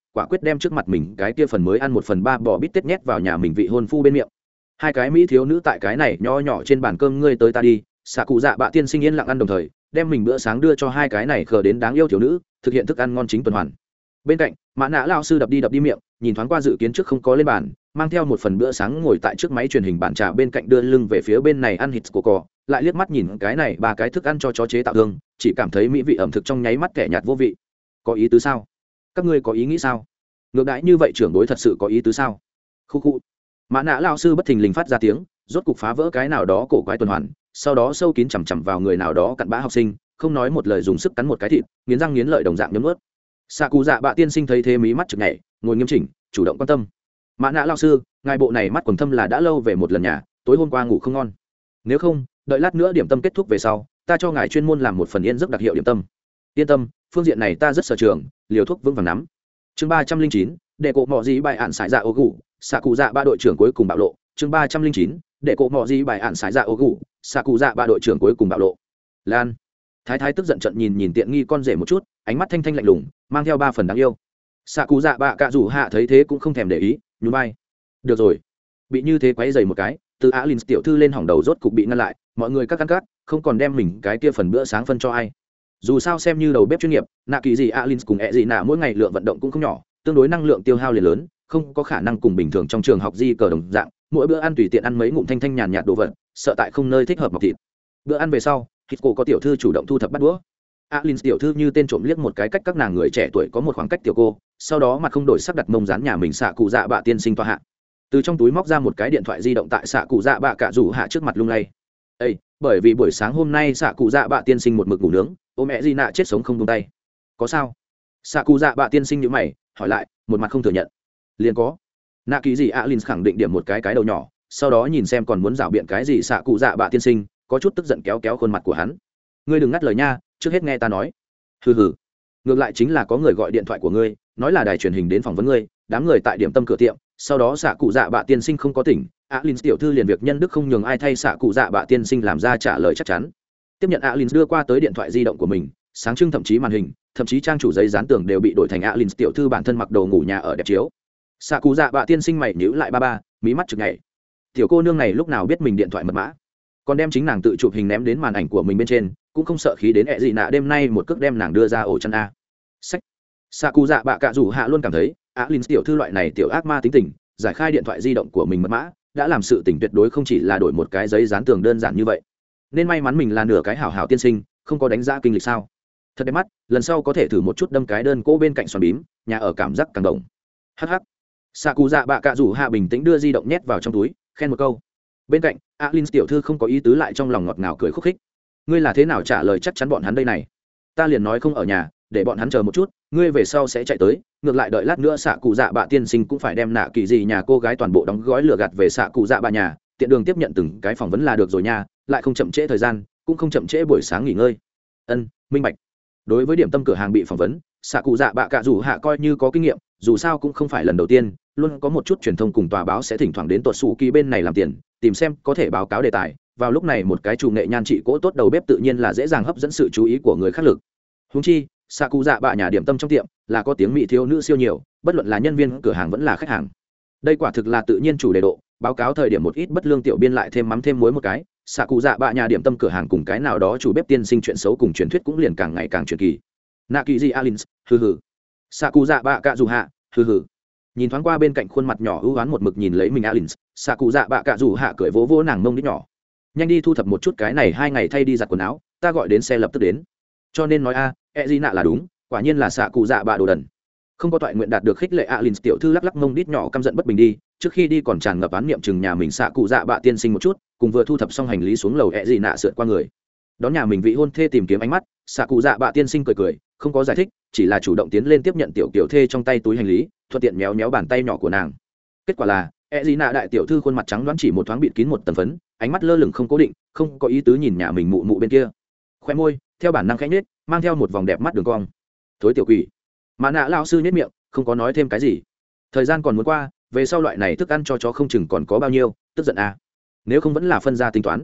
quả quyết đem trước mặt mình cái kia phần mới ăn một phần ba bò bít tết nhét vào nhà mình vị hôn phu bên miệng. Hai cái mỹ thiếu nữ tại cái này nho nhỏ trên bàn cơm ngươi tới ta đi, xạ cụ dạ bạ tiên sinh yên lặng ăn đồng thời đem mình bữa sáng đưa cho hai cái này khờ đến đáng yêu thiếu nữ, thực hiện thức ăn ngon chính tuần hoàn. Bên cạnh mã nã lao sư đập đi đập đi miệng, nhìn thoáng qua dự kiến trước không có lên bàn, mang theo một phần bữa sáng ngồi tại trước máy truyền hình bàn trà bên cạnh đưa lưng về phía bên này ăn hít của cò, lại liếc mắt nhìn cái này ba cái thức ăn cho chó chế tạo thương, chỉ cảm thấy mỹ vị ẩm thực trong nháy mắt kẻ nhạt vô vị. Có ý tứ sao? Các ngươi có ý nghĩ sao? Ngược đãi như vậy trưởng đối thật sự có ý tứ sao? Khu khu. Mã nã lao sư bất thình lình phát ra tiếng, rốt cục phá vỡ cái nào đó cổ quái tuần hoàn, sau đó sâu kín chằm chằm vào người nào đó cặn bã học sinh, không nói một lời dùng sức cắn một cái thịt, nghiến răng nghiến lợi đồng dạng nhấm nuốt. Xạ cụ dạ bạ tiên sinh thấy thế mí mắt chực nhảy, ngồi nghiêm chỉnh, chủ động quan tâm. Mã nã lao sư, ngài bộ này mắt quần thâm là đã lâu về một lần nhà, tối hôm qua ngủ không ngon. Nếu không, đợi lát nữa điểm tâm kết thúc về sau, ta cho ngài chuyên môn làm một phần yên giấc đặc hiệu điểm tâm. Yên tâm, phương diện này ta rất sở trường, liều thuốc vững vàng nắm. Chương ba trăm linh chín, để cổ mọ gì bài ạn sải dạ ô gù, xạ cụ dạ ba đội trưởng cuối cùng bạo lộ. Chương ba trăm linh chín, để cổ mọ gì bài ạn sải dạ ô gù, xạ cụ dạ ba đội trưởng cuối cùng bạo lộ. Lan thái thái tức giận trận nhìn nhìn tiện nghi con rể một chút, ánh mắt thanh thanh lạnh lùng, mang theo ba phần đáng yêu. Xạ cụ dạ bạ cạ rủ hạ thấy thế cũng không thèm để ý, nhún vai. Được rồi, bị như thế quấy dày một cái, từ Alin tiểu thư lên hỏng đầu rốt cục bị ngăn lại, mọi người các căn cắt, không còn đem mình cái kia phần bữa sáng phân cho ai. Dù sao xem như đầu bếp chuyên nghiệp, nạ kỳ gì Alin cùng ẹ gì nạ mỗi ngày lượng vận động cũng không nhỏ, tương đối năng lượng tiêu hao liền lớn, không có khả năng cùng bình thường trong trường học di cờ đồng dạng, mỗi bữa ăn tùy tiện ăn mấy ngụm thanh thanh nhàn nhạt đồ vật, sợ tại không nơi thích hợp mọc thịt. Bữa ăn về sau, hít cổ có tiểu thư chủ động thu thập bắt đũa. Alin tiểu thư như tên trộm liếc một cái cách các nàng người trẻ tuổi có một khoảng cách tiểu cô, sau đó mặt không đổi sắc đặt mông dán nhà mình xạ cụ dạ bạ tiên sinh tọa hạ. Từ trong túi móc ra một cái điện thoại di động tại xạ cụ dạ bạ cạ rủ hạ trước mặt lung lay. Ê, bởi vì buổi sáng hôm nay xạ cụ dạ bạ tiên sinh một mực ngủ nướng, ô mẹ gì nạ chết sống không buông tay. Có sao? Xạ cụ dạ bạ tiên sinh nhíu mày, hỏi lại, một mặt không thừa nhận. Liền có. Nạ kỳ gì Alin khẳng định điểm một cái cái đầu nhỏ, sau đó nhìn xem còn muốn rảo biện cái gì xạ cụ dạ bạ tiên sinh, có chút tức giận kéo kéo khuôn mặt của hắn. Ngươi đừng ngắt lời nha, trước hết nghe ta nói. Hừ hừ. Ngược lại chính là có người gọi điện thoại của ngươi, nói là đài truyền hình đến phỏng vấn ngươi, đám người tại điểm tâm cửa tiệm, sau đó xạ cụ dạ bạ tiên sinh không có tỉnh, Alin tiểu thư liền việc nhân đức không nhường ai thay xạ cụ dạ bạ tiên sinh làm ra trả lời chắc chắn. Tiếp nhận Alin đưa qua tới điện thoại di động của mình, sáng trưng thậm chí màn hình, thậm chí trang chủ giấy dán tường đều bị đổi thành Alin tiểu thư bản thân mặc đồ ngủ nhà ở đẹp chiếu. Xạ cụ dạ bạ tiên sinh mày nhíu lại ba ba, mí mắt chực nhảy. Tiểu cô nương này lúc nào biết mình điện thoại mật mã, còn đem chính nàng tự chụp hình ném đến màn ảnh của mình bên trên, cũng không sợ khí đến ẹ gì nạ đêm nay một cước đem nàng đưa ra ổ chăn a. Sách. Xạ cụ dạ bạ cạ rủ hạ luôn cảm thấy Alin tiểu thư loại này tiểu ác ma tính tình, giải khai điện thoại di động của mình mật mã đã làm sự tình tuyệt đối không chỉ là đổi một cái giấy dán tường đơn giản như vậy. Nên may mắn mình là nửa cái hảo hảo tiên sinh, không có đánh giá kinh lịch sao. Thật đẹp mắt, lần sau có thể thử một chút đâm cái đơn cỗ bên cạnh xoắn bím, nhà ở cảm giác càng đồng. Hắc hắc. Xạ cụ dạ bạ cạ rủ hạ bình tĩnh đưa di động nhét vào trong túi, khen một câu. Bên cạnh Alin tiểu thư không có ý tứ lại trong lòng ngọt ngào cười khúc khích. Ngươi là thế nào trả lời chắc chắn bọn hắn đây này? Ta liền nói không ở nhà, để bọn hắn chờ một chút, ngươi về sau sẽ chạy tới, ngược lại đợi lát nữa xạ cụ dạ bạ tiên sinh cũng phải đem nạ kỳ gì nhà cô gái toàn bộ đóng gói lừa gạt về xạ cụ dạ bạ nhà, tiện đường tiếp nhận từng cái phỏng vấn là được rồi nha, lại không chậm trễ thời gian, cũng không chậm trễ buổi sáng nghỉ ngơi. Ân, minh bạch. Đối với điểm tâm cửa hàng bị phỏng vấn, xạ cụ dạ bạ cạ rủ hạ coi như có kinh nghiệm, dù sao cũng không phải lần đầu tiên, luôn có một chút truyền thông cùng tòa báo sẽ thỉnh thoảng đến tuột sủ kỳ bên này làm tiền, tìm xem có thể báo cáo đề tài. Vào lúc này một cái chủ nghệ nhan trị cỗ tốt đầu bếp tự nhiên là dễ dàng hấp dẫn sự chú ý của người khác lực. Huống chi xạ cụ dạ bạ nhà điểm tâm trong tiệm là có tiếng mỹ thiếu nữ siêu nhiều, bất luận là nhân viên cửa hàng vẫn là khách hàng. Đây quả thực là tự nhiên chủ đề độ, báo cáo thời điểm một ít bất lương tiểu biên lại thêm mắm thêm muối một cái, xạ cụ dạ bạ nhà điểm tâm cửa hàng cùng cái nào đó chủ bếp tiên sinh chuyện xấu cùng truyền thuyết cũng liền càng ngày càng truyền kỳ. Nạ kỳ gì Alin, hừ hừ. Xạ cụ dạ bạ cạ rủ hạ, hừ hừ. Nhìn thoáng qua bên cạnh khuôn mặt nhỏ ưu ái một mực nhìn lấy mình Alin, xạ cụ dạ bạ cạ rủ hạ cười vỗ vỗ nàng mông đít nhỏ. Nhanh đi thu thập một chút cái này hai ngày thay đi giặt quần áo, ta gọi đến xe lập tức đến. Cho nên nói a, e gì nạ là đúng, quả nhiên là xạ cụ dạ bạ đồ đần. Không có toại nguyện đạt được khích lệ Alin tiểu thư lắc lắc mông đít nhỏ căm giận bất bình đi, trước khi đi còn tràn ngập án niệm chừng nhà mình xạ cụ dạ bạ tiên sinh một chút, cùng vừa thu thập xong hành lý xuống lầu e gì nạ sượt qua người. Đón nhà mình vị hôn thê tìm kiếm ánh mắt, xạ cụ dạ bạ tiên sinh cười cười, không có giải thích, chỉ là chủ động tiến lên tiếp nhận tiểu kiểu thê trong tay túi hành lý, thuận tiện méo méo bàn tay nhỏ của nàng. Kết quả là e gì nạ đại tiểu thư khuôn mặt trắng đoán chỉ một thoáng bịt kín một tầng phấn, ánh mắt lơ lửng không cố định, không có ý tứ nhìn nhà mình mụ mụ bên kia. Khoe môi theo bản năng khẽ nhếch, mang theo một vòng đẹp mắt đường cong. Thối tiểu quỷ. Mã nạ lão sư nhếch miệng, không có nói thêm cái gì. Thời gian còn muốn qua, về sau loại này thức ăn cho chó không chừng còn có bao nhiêu, tức giận à. Nếu không vẫn là phân ra tính toán.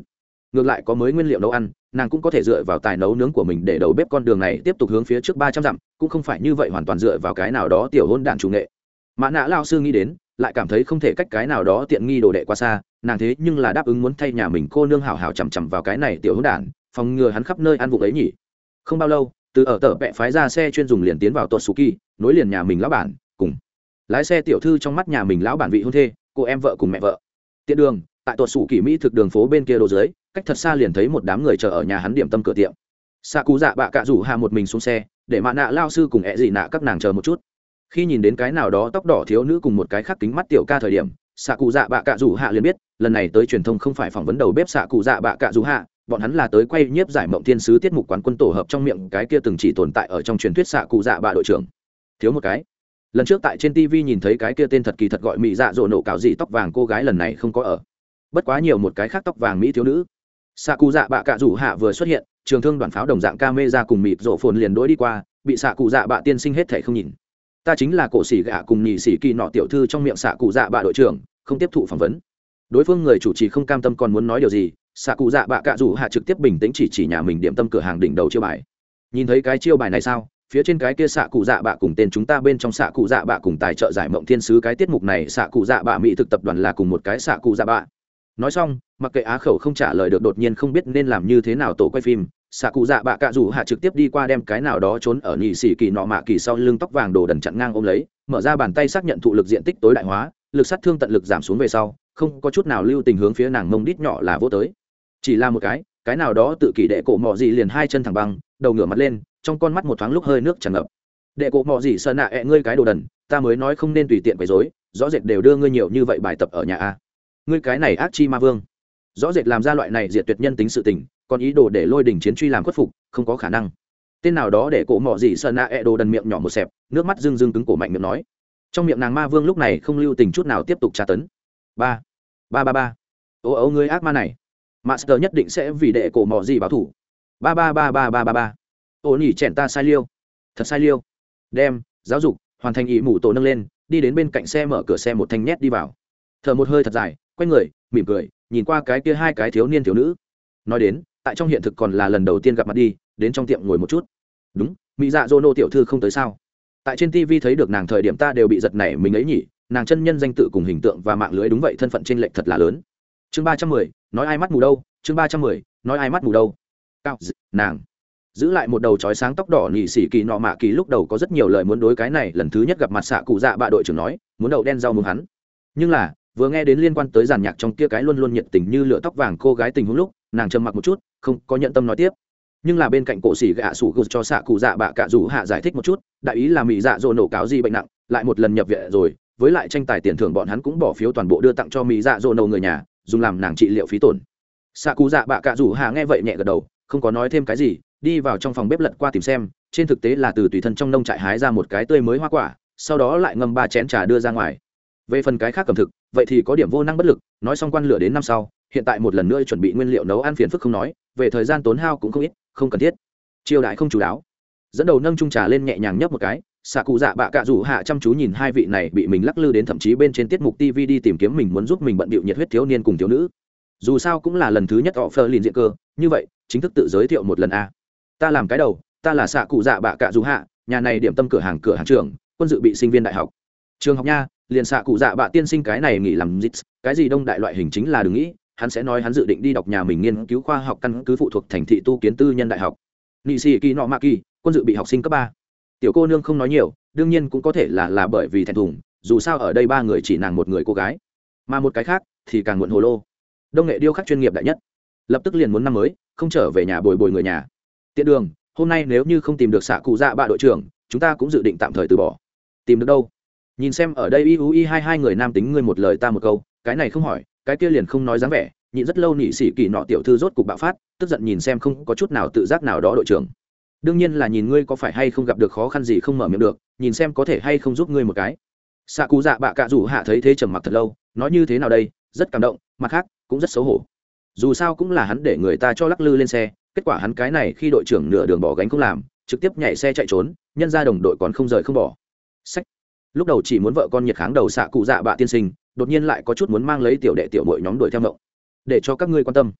ngược lại có mới nguyên liệu nấu ăn, nàng cũng có thể dựa vào tài nấu nướng của mình để đầu bếp con đường này tiếp tục hướng phía trước ba trăm dặm, cũng không phải như vậy hoàn toàn dựa vào cái nào đó tiểu hôn đản chủ nghệ. Mã Nã lao sư nghĩ đến, lại cảm thấy không thể cách cái nào đó tiện nghi đồ đệ quá xa, nàng thế nhưng là đáp ứng muốn thay nhà mình cô nương hảo hảo chằm chằm vào cái này tiểu hôn đản, phòng ngừa hắn khắp nơi ăn vụng ấy nhỉ. Không bao lâu, từ ở tờ vẽ phái ra xe chuyên dùng liền tiến vào Totsuki, nối liền nhà mình lão bản cùng lái xe tiểu thư trong mắt nhà mình lão bản vị hôn thê, cô em vợ cùng mẹ vợ. Tiện đường, tại Totsuki Mỹ thực đường phố bên kia đồ dưới, cách thật xa liền thấy một đám người chờ ở nhà hắn điểm tâm cửa tiệm. Xạ Cụ Dạ Bạ Cạ rủ Hạ một mình xuống xe, để Mã Nạ lao sư cùng ẹ gì nạ các nàng chờ một chút. Khi nhìn đến cái nào đó tóc đỏ thiếu nữ cùng một cái khác kính mắt tiểu ca thời điểm, Xạ Cụ Dạ Bạ Cạ rủ Hạ liền biết, lần này tới truyền thông không phải phỏng vấn đầu bếp Xạ Cụ Dạ Bạ Cạ rủ Hạ, bọn hắn là tới quay nhiếp giải mộng thiên sứ tiết mục quán quân tổ hợp trong miệng cái kia từng chỉ tồn tại ở trong truyền thuyết Xạ Cụ Dạ Bạ đội trưởng. Thiếu một cái. Lần trước tại trên ti vi nhìn thấy cái kia tên thật kỳ thật gọi mỹ dạ dỗ nổ cạo dị tóc vàng cô gái lần này không có ở. Bất quá nhiều một cái khác tóc vàng mỹ thiếu nữ. Xạ Cụ Dạ Bạ Cạ rủ Hạ vừa xuất hiện, trường thương đoàn pháo đồng dạng camera cùng mịt rộ phồn liền đối đi qua, bị Xạ Cụ Dạ Bạ tiên sinh hết thảy không nhìn. Ta chính là cổ sĩ gạ cùng nhị sĩ kỳ nọ tiểu thư trong miệng Xạ Cụ Dạ Bạ đội trưởng, không tiếp thụ phỏng vấn. Đối phương người chủ trì không cam tâm còn muốn nói điều gì, Xạ Cụ Dạ Bạ Cạ rủ Hạ trực tiếp bình tĩnh chỉ chỉ nhà mình điểm tâm cửa hàng đỉnh đầu chiêu bài. Nhìn thấy cái chiêu bài này sao? Phía trên cái kia Xạ Cụ Dạ Bạ cùng tên chúng ta bên trong Xạ Cụ Dạ Bạ cùng tài trợ giải mộng thiên sứ cái tiết mục này Xạ Cụ Dạ Bạ mỹ thực tập đoàn là cùng một cái Xạ Cụ Dạ Bạ. Nói xong, mặc kệ á khẩu không trả lời được đột nhiên không biết nên làm như thế nào tổ quay phim, Xạ Cụ Dạ Bạ Cạ rủ Hạ trực tiếp đi qua đem cái nào đó trốn ở nhị sĩ kỳ nọ mạ kỳ sau lưng tóc vàng đồ đần chặn ngang ôm lấy, mở ra bàn tay xác nhận thụ lực diện tích tối đại hóa, lực sát thương tận lực giảm xuống về sau, không có chút nào lưu tình hướng phía nàng mông đít nhỏ là vô tới. Chỉ là một cái, cái nào đó tự kỷ đệ cổ mọ gì liền hai chân thẳng băng, đầu ngửa mặt lên, trong con mắt một thoáng lúc hơi nước tràn ngập. Đệ cổ mọ gì sợ nạ ẹ ngươi cái đồ đần, ta mới nói không nên tùy tiện quấy rối, rõ rệt đều đưa ngươi nhiều như vậy bài tập ở nhà a. Ngươi cái này ác chi ma vương, rõ rệt làm ra loại này diệt tuyệt nhân tính sự tình, còn ý đồ để lôi đỉnh chiến truy làm khuất phục, không có khả năng. Tên nào đó để cổ mọ gì sợ nạ ẹ đồ đần miệng nhỏ một xẹp, nước mắt rưng rưng cứng cổ mạnh miệng nói. Trong miệng nàng ma vương lúc này không lưu tình chút nào tiếp tục tra tấn. Ba, ba ba ba, ô ô ngươi ác ma này, Master nhất định sẽ vì đệ cổ mọ gì báo thủ. Ba ba ba ba ba ba ba, ô nhỉ chèn ta sai liêu, thật sai liêu. Đem giáo dục hoàn thành ý mũ tổ nâng lên, đi đến bên cạnh xe mở cửa xe một thanh nhét đi vào, thở một hơi thật dài, quay người mỉm cười nhìn qua cái kia hai cái thiếu niên thiếu nữ, nói đến tại trong hiện thực còn là lần đầu tiên gặp mặt đi, đến trong tiệm ngồi một chút. Đúng, mỹ dạ dô nô tiểu thư không tới sao? Tại trên ti vi thấy được nàng thời điểm ta đều bị giật nảy mình ấy nhỉ, nàng chân nhân danh tự cùng hình tượng và mạng lưới đúng vậy thân phận trên lệch thật là lớn. Chương ba trăm mười, nói ai mắt mù đâu, chương ba trăm mười, nói ai mắt mù đâu. Cao, nàng giữ lại một đầu chói sáng tóc đỏ nhị sĩ kỳ nọ mạ kỳ lúc đầu có rất nhiều lời muốn đối cái này lần thứ nhất gặp mặt Xạ Cụ Dạ Bạ đội trưởng nói, muốn đậu đen rau muống hắn. Nhưng là, vừa nghe đến liên quan tới giàn nhạc trong kia cái luôn luôn nhiệt tình như lửa tóc vàng cô gái tình huống lúc, nàng trầm mặc một chút, không có nhận tâm nói tiếp. Nhưng là bên cạnh cổ sĩ gạ sủ gục cho Xạ Cụ Dạ Bạ Cạ rủ Hạ giải thích một chút, đại ý là mỹ dạ dỗ nổ cáo gì bệnh nặng, lại một lần nhập viện rồi, với lại tranh tài tiền thưởng bọn hắn cũng bỏ phiếu toàn bộ đưa tặng cho mỹ dạ dỗ nổ người nhà, dùng làm nàng trị liệu phí tổn. Xạ Cụ Dạ Bạ Cạ rủ Hạ nghe vậy nhẹ gật đầu, không có nói thêm cái gì, đi vào trong phòng bếp lật qua tìm xem, trên thực tế là từ tùy thân trong nông trại hái ra một cái tươi mới hoa quả, sau đó lại ngâm ba chén trà đưa ra ngoài. Về phần cái khác cầm thực, vậy thì có điểm vô năng bất lực, nói xong quan lửa đến năm sau, hiện tại một lần nữa chuẩn bị nguyên liệu nấu ăn phiền phức không nói, về thời gian tốn hao cũng không ít, không cần thiết. Chiêu đại không chú đáo, dẫn đầu nâng chung trà lên nhẹ nhàng nhấp một cái. Xạ Cụ Dạ Bạ Cạ rủ Hạ chăm chú nhìn hai vị này bị mình lắc lư đến thậm chí bên trên tiết mục ti vi đi tìm kiếm mình muốn giúp mình bận bịu nhiệt huyết thiếu niên cùng thiếu nữ. Dù sao cũng là lần thứ nhất họ phơ liền diện cơ, như vậy chính thức tự giới thiệu một lần a. Ta làm cái đầu, ta là Xạ Cụ Dạ Bạ Cạ rủ Hạ, nhà này điểm tâm cửa hàng cửa hàng trưởng, quân dự bị sinh viên đại học. Trường học nha, liền Xạ Cụ Dạ Bạ tiên sinh cái này nghỉ làm dịch, cái gì đông đại loại hình chính là đừng nghĩ, hắn sẽ nói hắn dự định đi đọc nhà mình nghiên cứu khoa học căn cứ phụ thuộc thành thị tu kiến tư nhân đại học. Nị sĩ kỳ nọ mạ kỳ, quân dự bị học sinh cấp ba. Tiểu cô nương không nói nhiều, đương nhiên cũng có thể là là bởi vì thẹn thùng, dù sao ở đây ba người chỉ nàng một người cô gái, mà một cái khác thì càng muộn hồ lô. Đông nghệ điêu khắc chuyên nghiệp đại nhất, lập tức liền muốn năm mới, không trở về nhà bồi bồi người nhà. Tiện đường, hôm nay nếu như không tìm được Xạ Cụ Dạ Bạ đội trưởng, chúng ta cũng dự định tạm thời từ bỏ. Tìm được đâu? Nhìn xem ở đây y u y hai hai người nam tính ngươi một lời ta một câu, cái này không hỏi, cái kia liền không nói dáng vẻ, nhịn rất lâu nị sĩ kỳ nọ tiểu thư rốt cục bạo phát, tức giận nhìn xem không có chút nào tự giác nào đó đội trưởng. Đương nhiên là nhìn ngươi có phải hay không gặp được khó khăn gì không mở miệng được, nhìn xem có thể hay không giúp ngươi một cái. Xạ Cụ Dạ Bạ Cạ rủ Hạ thấy thế trầm mặc thật lâu, nói như thế nào đây, rất cảm động, mặt khác cũng rất xấu hổ. Dù sao cũng là hắn để người ta cho lắc lư lên xe, kết quả hắn cái này khi đội trưởng nửa đường bỏ gánh không làm, trực tiếp nhảy xe chạy trốn, nhân ra đồng đội còn không rời không bỏ. Sách. Lúc đầu chỉ muốn vợ con nhiệt kháng đầu Xạ Cụ Dạ Bạ tiên sinh, đột nhiên lại có chút muốn mang lấy tiểu đệ tiểu muội nhóm đuổi theo mộng. Để cho các ngươi quan tâm.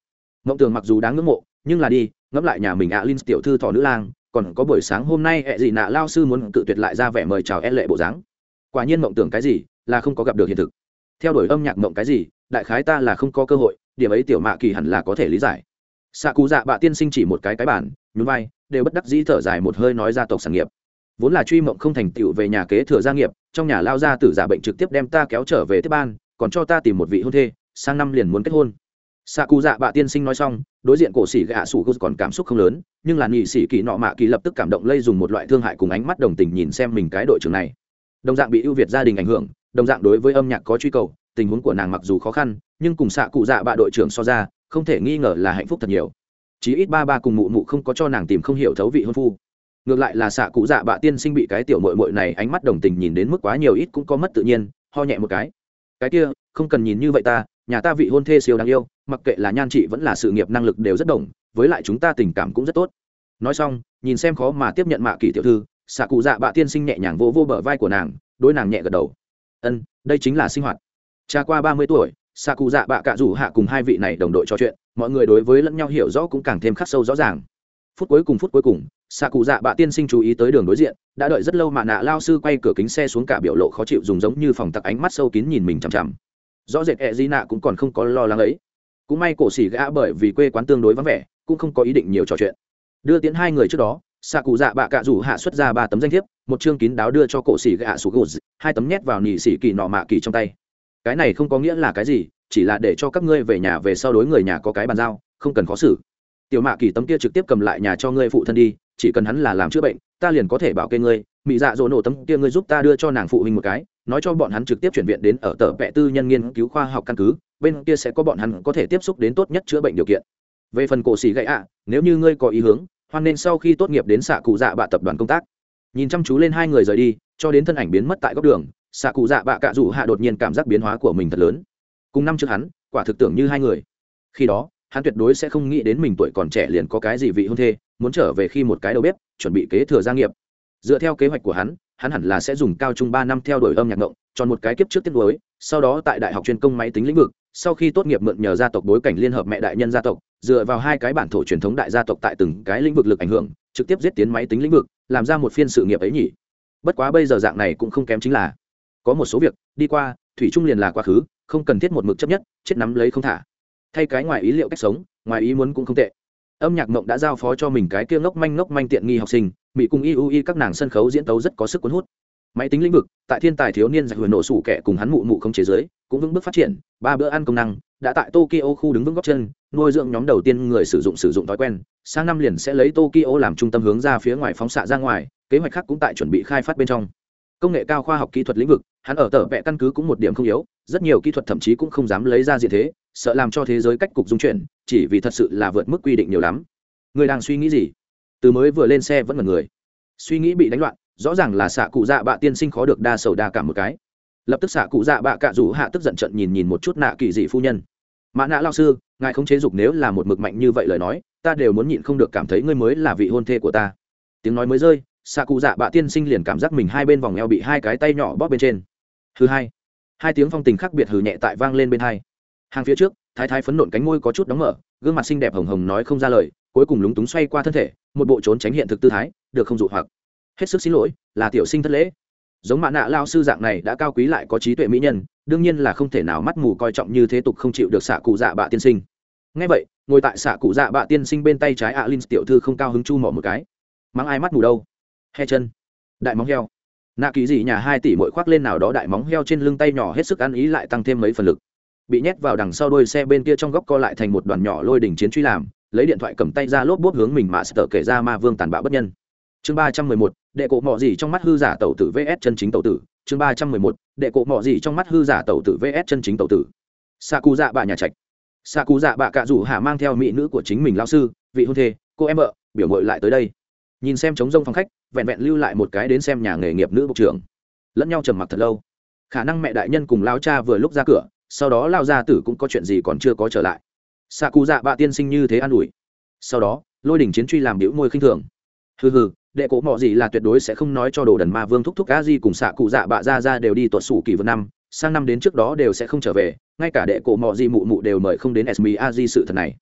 mộng tưởng mặc dù đáng ngưỡng mộ nhưng là đi ngẫm lại nhà mình ạ linh tiểu thư thỏ nữ lang, còn có buổi sáng hôm nay ẹ gì nạ lao sư muốn cự tuyệt lại ra vẻ mời chào e lệ bộ dáng. Quả nhiên mộng tưởng cái gì là không có gặp được hiện thực. Theo đuổi âm nhạc mộng cái gì đại khái ta là không có cơ hội, điểm ấy tiểu mạ kỳ hẳn là có thể lý giải. Xạ cụ dạ bạ tiên sinh chỉ một cái cái bản nhún vai đều bất đắc dĩ thở dài một hơi nói gia tộc sản nghiệp vốn là truy mộng không thành tựu về nhà kế thừa gia nghiệp, trong nhà lao ra tử giả bệnh trực tiếp đem ta kéo trở về tiếp ban, còn cho ta tìm một vị hôn thê, sang năm liền muốn kết hôn. Xạ cụ dạ bạ tiên sinh nói xong, đối diện cổ sĩ gạ sủ còn cảm xúc không lớn, nhưng là nhị sĩ kỳ nọ mạ kỳ lập tức cảm động lây dùng một loại thương hại cùng ánh mắt đồng tình nhìn xem mình cái đội trưởng này. Đồng dạng bị ưu việt gia đình ảnh hưởng, đồng dạng đối với âm nhạc có truy cầu, tình huống của nàng mặc dù khó khăn nhưng cùng xạ cụ dạ bạ đội trưởng so ra không thể nghi ngờ là hạnh phúc thật nhiều. Chí ít ba ba cùng mụ mụ không có cho nàng tìm không hiểu thấu vị hôn phu. Ngược lại là xạ cụ dạ bạ tiên sinh bị cái tiểu mội mội này ánh mắt đồng tình nhìn đến mức quá nhiều ít cũng có mất tự nhiên, ho nhẹ một cái. Cái kia không cần nhìn như vậy ta, nhà ta vị hôn thê siêu đáng yêu, mặc kệ là nhan trị vẫn là sự nghiệp năng lực đều rất đồng, với lại chúng ta tình cảm cũng rất tốt. Nói xong nhìn xem khó mà tiếp nhận mạ kỳ tiểu thư, xạ cụ dạ bạ tiên sinh nhẹ nhàng vỗ vô bờ vai của nàng, đối nàng nhẹ gật đầu. Ân, đây chính là sinh hoạt. Cha qua ba mươi tuổi, xạ cụ dạ bạ cạ rủ hạ cùng hai vị này đồng đội trò chuyện, mọi người đối với lẫn nhau hiểu rõ cũng càng thêm khắc sâu rõ ràng. Phút cuối cùng phút cuối cùng xạ cụ dạ bạ tiên sinh chú ý tới đường đối diện đã đợi rất lâu mà nạ lao sư quay cửa kính xe xuống, cả biểu lộ khó chịu dùng giống như phòng tặc ánh mắt sâu kín nhìn mình chằm chằm. Rõ rệt ẹ di nạ cũng còn không có lo lắng ấy. Cũng may cổ xỉ gã bởi vì quê quán tương đối vắng vẻ cũng không có ý định nhiều trò chuyện. Đưa tiến hai người trước đó, xạ cụ dạ bạ cạ rủ hạ xuất ra ba tấm danh thiếp, một chương kín đáo đưa cho cổ xỉ gã sủ gù, hai tấm nhét vào nỉ xỉ kỳ nọ mạ kỳ trong tay. Cái này không có nghĩa là cái gì, chỉ là để cho các ngươi về nhà về sau đối người nhà có cái bàn giao, không cần khó xử. Tiểu mạ kỳ tấm kia trực tiếp cầm lại nhà cho ngươi phụ thân đi, chỉ cần hắn là làm chữa bệnh ta liền có thể bảo kê ngươi. Mỹ dạ dỗ nổ tấm kia ngươi giúp ta đưa cho nàng phụ huynh một cái, nói cho bọn hắn trực tiếp chuyển viện đến ở tờ vẽ tư nhân nghiên cứu khoa học căn cứ, bên kia sẽ có bọn hắn có thể tiếp xúc đến tốt nhất chữa bệnh điều kiện. Về phần cổ xỉ gậy ạ, nếu như ngươi có ý hướng hoan nên sau khi tốt nghiệp đến xạ cụ dạ bạ tập đoàn công tác. Nhìn chăm chú lên hai người rời đi cho đến thân ảnh biến mất tại góc đường, xạ cụ dạ bạ cạ rủ hạ đột nhiên cảm giác biến hóa của mình thật lớn. Cùng năm trước hắn quả thực tưởng như hai người. Khi đó hắn tuyệt đối sẽ không nghĩ đến mình tuổi còn trẻ liền có cái gì vị hôn thê muốn trở về khi một cái đầu bếp chuẩn bị kế thừa gia nghiệp. Dựa theo kế hoạch của hắn hắn hẳn là sẽ dùng cao trung ba năm theo đuổi âm nhạc ngộng, tròn một cái kiếp trước tiết đối, sau đó tại đại học chuyên công máy tính lĩnh vực, sau khi tốt nghiệp mượn nhờ gia tộc bối cảnh liên hợp mẹ đại nhân gia tộc, dựa vào hai cái bản thổ truyền thống đại gia tộc tại từng cái lĩnh vực lực ảnh hưởng, trực tiếp giết tiến máy tính lĩnh vực, làm ra một phiên sự nghiệp ấy nhỉ. Bất quá bây giờ dạng này cũng không kém, chính là có một số việc đi qua thủy chung liền là quá khứ, không cần thiết một mực chấp nhất chết nắm lấy không thả. Thay cái ngoài ý liệu cách sống, ngoài ý muốn cũng không tệ. Âm nhạc mộng đã giao phó cho mình cái kia ngốc manh ngốc manh tiện nghi học sinh, mỹ cùng iu y các nàng sân khấu diễn tấu rất có sức cuốn hút. Máy tính lĩnh vực tại thiên tài thiếu niên giải huyền nổ sủ kẻ cùng hắn mụ mụ không chế giới cũng vững bước phát triển, ba bữa ăn công năng đã tại Tokyo khu đứng vững gót chân, nuôi dưỡng nhóm đầu tiên người sử dụng sử dụng thói quen, sang năm liền sẽ lấy Tokyo làm trung tâm hướng ra phía ngoài phóng xạ ra ngoài, kế hoạch khác cũng tại chuẩn bị khai phát bên trong. Công nghệ cao khoa học kỹ thuật lĩnh vực hắn ở tờ vẽ căn cứ cũng một điểm không yếu, rất nhiều kỹ thuật thậm chí cũng không dám lấy ra diện thế, sợ làm cho thế giới cách cục dung chuyển, chỉ vì thật sự là vượt mức quy định nhiều lắm. Người đang suy nghĩ gì? Từ mới vừa lên xe vẫn ngẩn người, suy nghĩ bị đánh loạn, rõ ràng là xạ cụ dạ bạ tiên sinh khó được đa sầu đa cảm một cái. Lập tức xạ cụ dạ bạ cạ rủ hạ tức giận trận nhìn nhìn một chút nạ kỳ dị phu nhân. Mã nạ lao sư, ngài không chế dục nếu là một mực mạnh như vậy lời nói, ta đều muốn nhịn không được cảm thấy ngươi mới là vị hôn thê của ta. Tiếng nói mới rơi, xạ cụ dạ bạ tiên sinh liền cảm giác mình hai bên vòng eo bị hai cái tay nhỏ bóp bên trên. Hư hai, hai tiếng phong tình khác biệt hừ nhẹ tại vang lên bên hai. Hàng phía trước, thái thái phấn nộn cánh môi có chút đóng mở, gương mặt xinh đẹp hồng hồng nói không ra lời, cuối cùng lúng túng xoay qua thân thể, một bộ trốn tránh hiện thực tư thái, được không dụ hoặc. Hết sức xin lỗi, là tiểu sinh thất lễ. Giống mã nạ lao sư dạng này đã cao quý lại có trí tuệ mỹ nhân, đương nhiên là không thể nào mắt mù coi trọng như thế tục không chịu được xạ cụ dạ bạ tiên sinh. Ngay vậy, ngồi tại xạ cụ dạ bạ tiên sinh bên tay trái Alin tiểu thư không cao hứng chu mỏ một cái. Mắng ai mắt mù đâu? He chân, đại móng heo. Nạ kỳ gì nhà hai tỷ muội khoác lên nào đó đại móng heo trên lưng tay nhỏ hết sức ăn ý lại tăng thêm mấy phần lực. Bị nhét vào đằng sau đuôi xe bên kia trong góc co lại thành một đoàn nhỏ lôi đỉnh chiến truy làm, lấy điện thoại cầm tay ra lốp bốp hướng mình mà sợ kể ra ma vương tàn bạo bất nhân. Chương ba trăm mười một, đệ cổ mọ gì trong mắt hư giả tẩu tử vs chân chính tẩu tử. Chương ba trăm mười một, đệ cổ mọ gì trong mắt hư giả tẩu tử vs chân chính tẩu tử. Sa Cú Dạ bạ nhà trạch. Sa Cú Dạ bạ cạ rủ hạ mang theo mỹ nữ của chính mình lão sư, vị hôn thê, cô em vợ, biểu muội lại tới đây. Nhìn xem trống rông phòng khách, vẹn vẹn lưu lại một cái đến xem nhà nghề nghiệp nữ bộ trưởng. Lẫn nhau trầm mặc thật lâu. Khả năng mẹ đại nhân cùng lão cha vừa lúc ra cửa, sau đó lao gia tử cũng có chuyện gì còn chưa có trở lại. Sa Cú Dạ bạ tiên sinh như thế an ủi. Sau đó, lôi đỉnh chiến truy làm bĩu môi khinh thường. Hừ hừ, đệ cổ mọ gì là tuyệt đối sẽ không nói cho đồ đần ma vương thúc thúc a di cùng xạ cụ dạ bạ ra ra đều đi tuột sủ kỳ vượt năm, sang năm đến trước đó đều sẽ không trở về, ngay cả đệ cổ mọ gì mụ mụ đều mời không đến esmi a di sự thật này.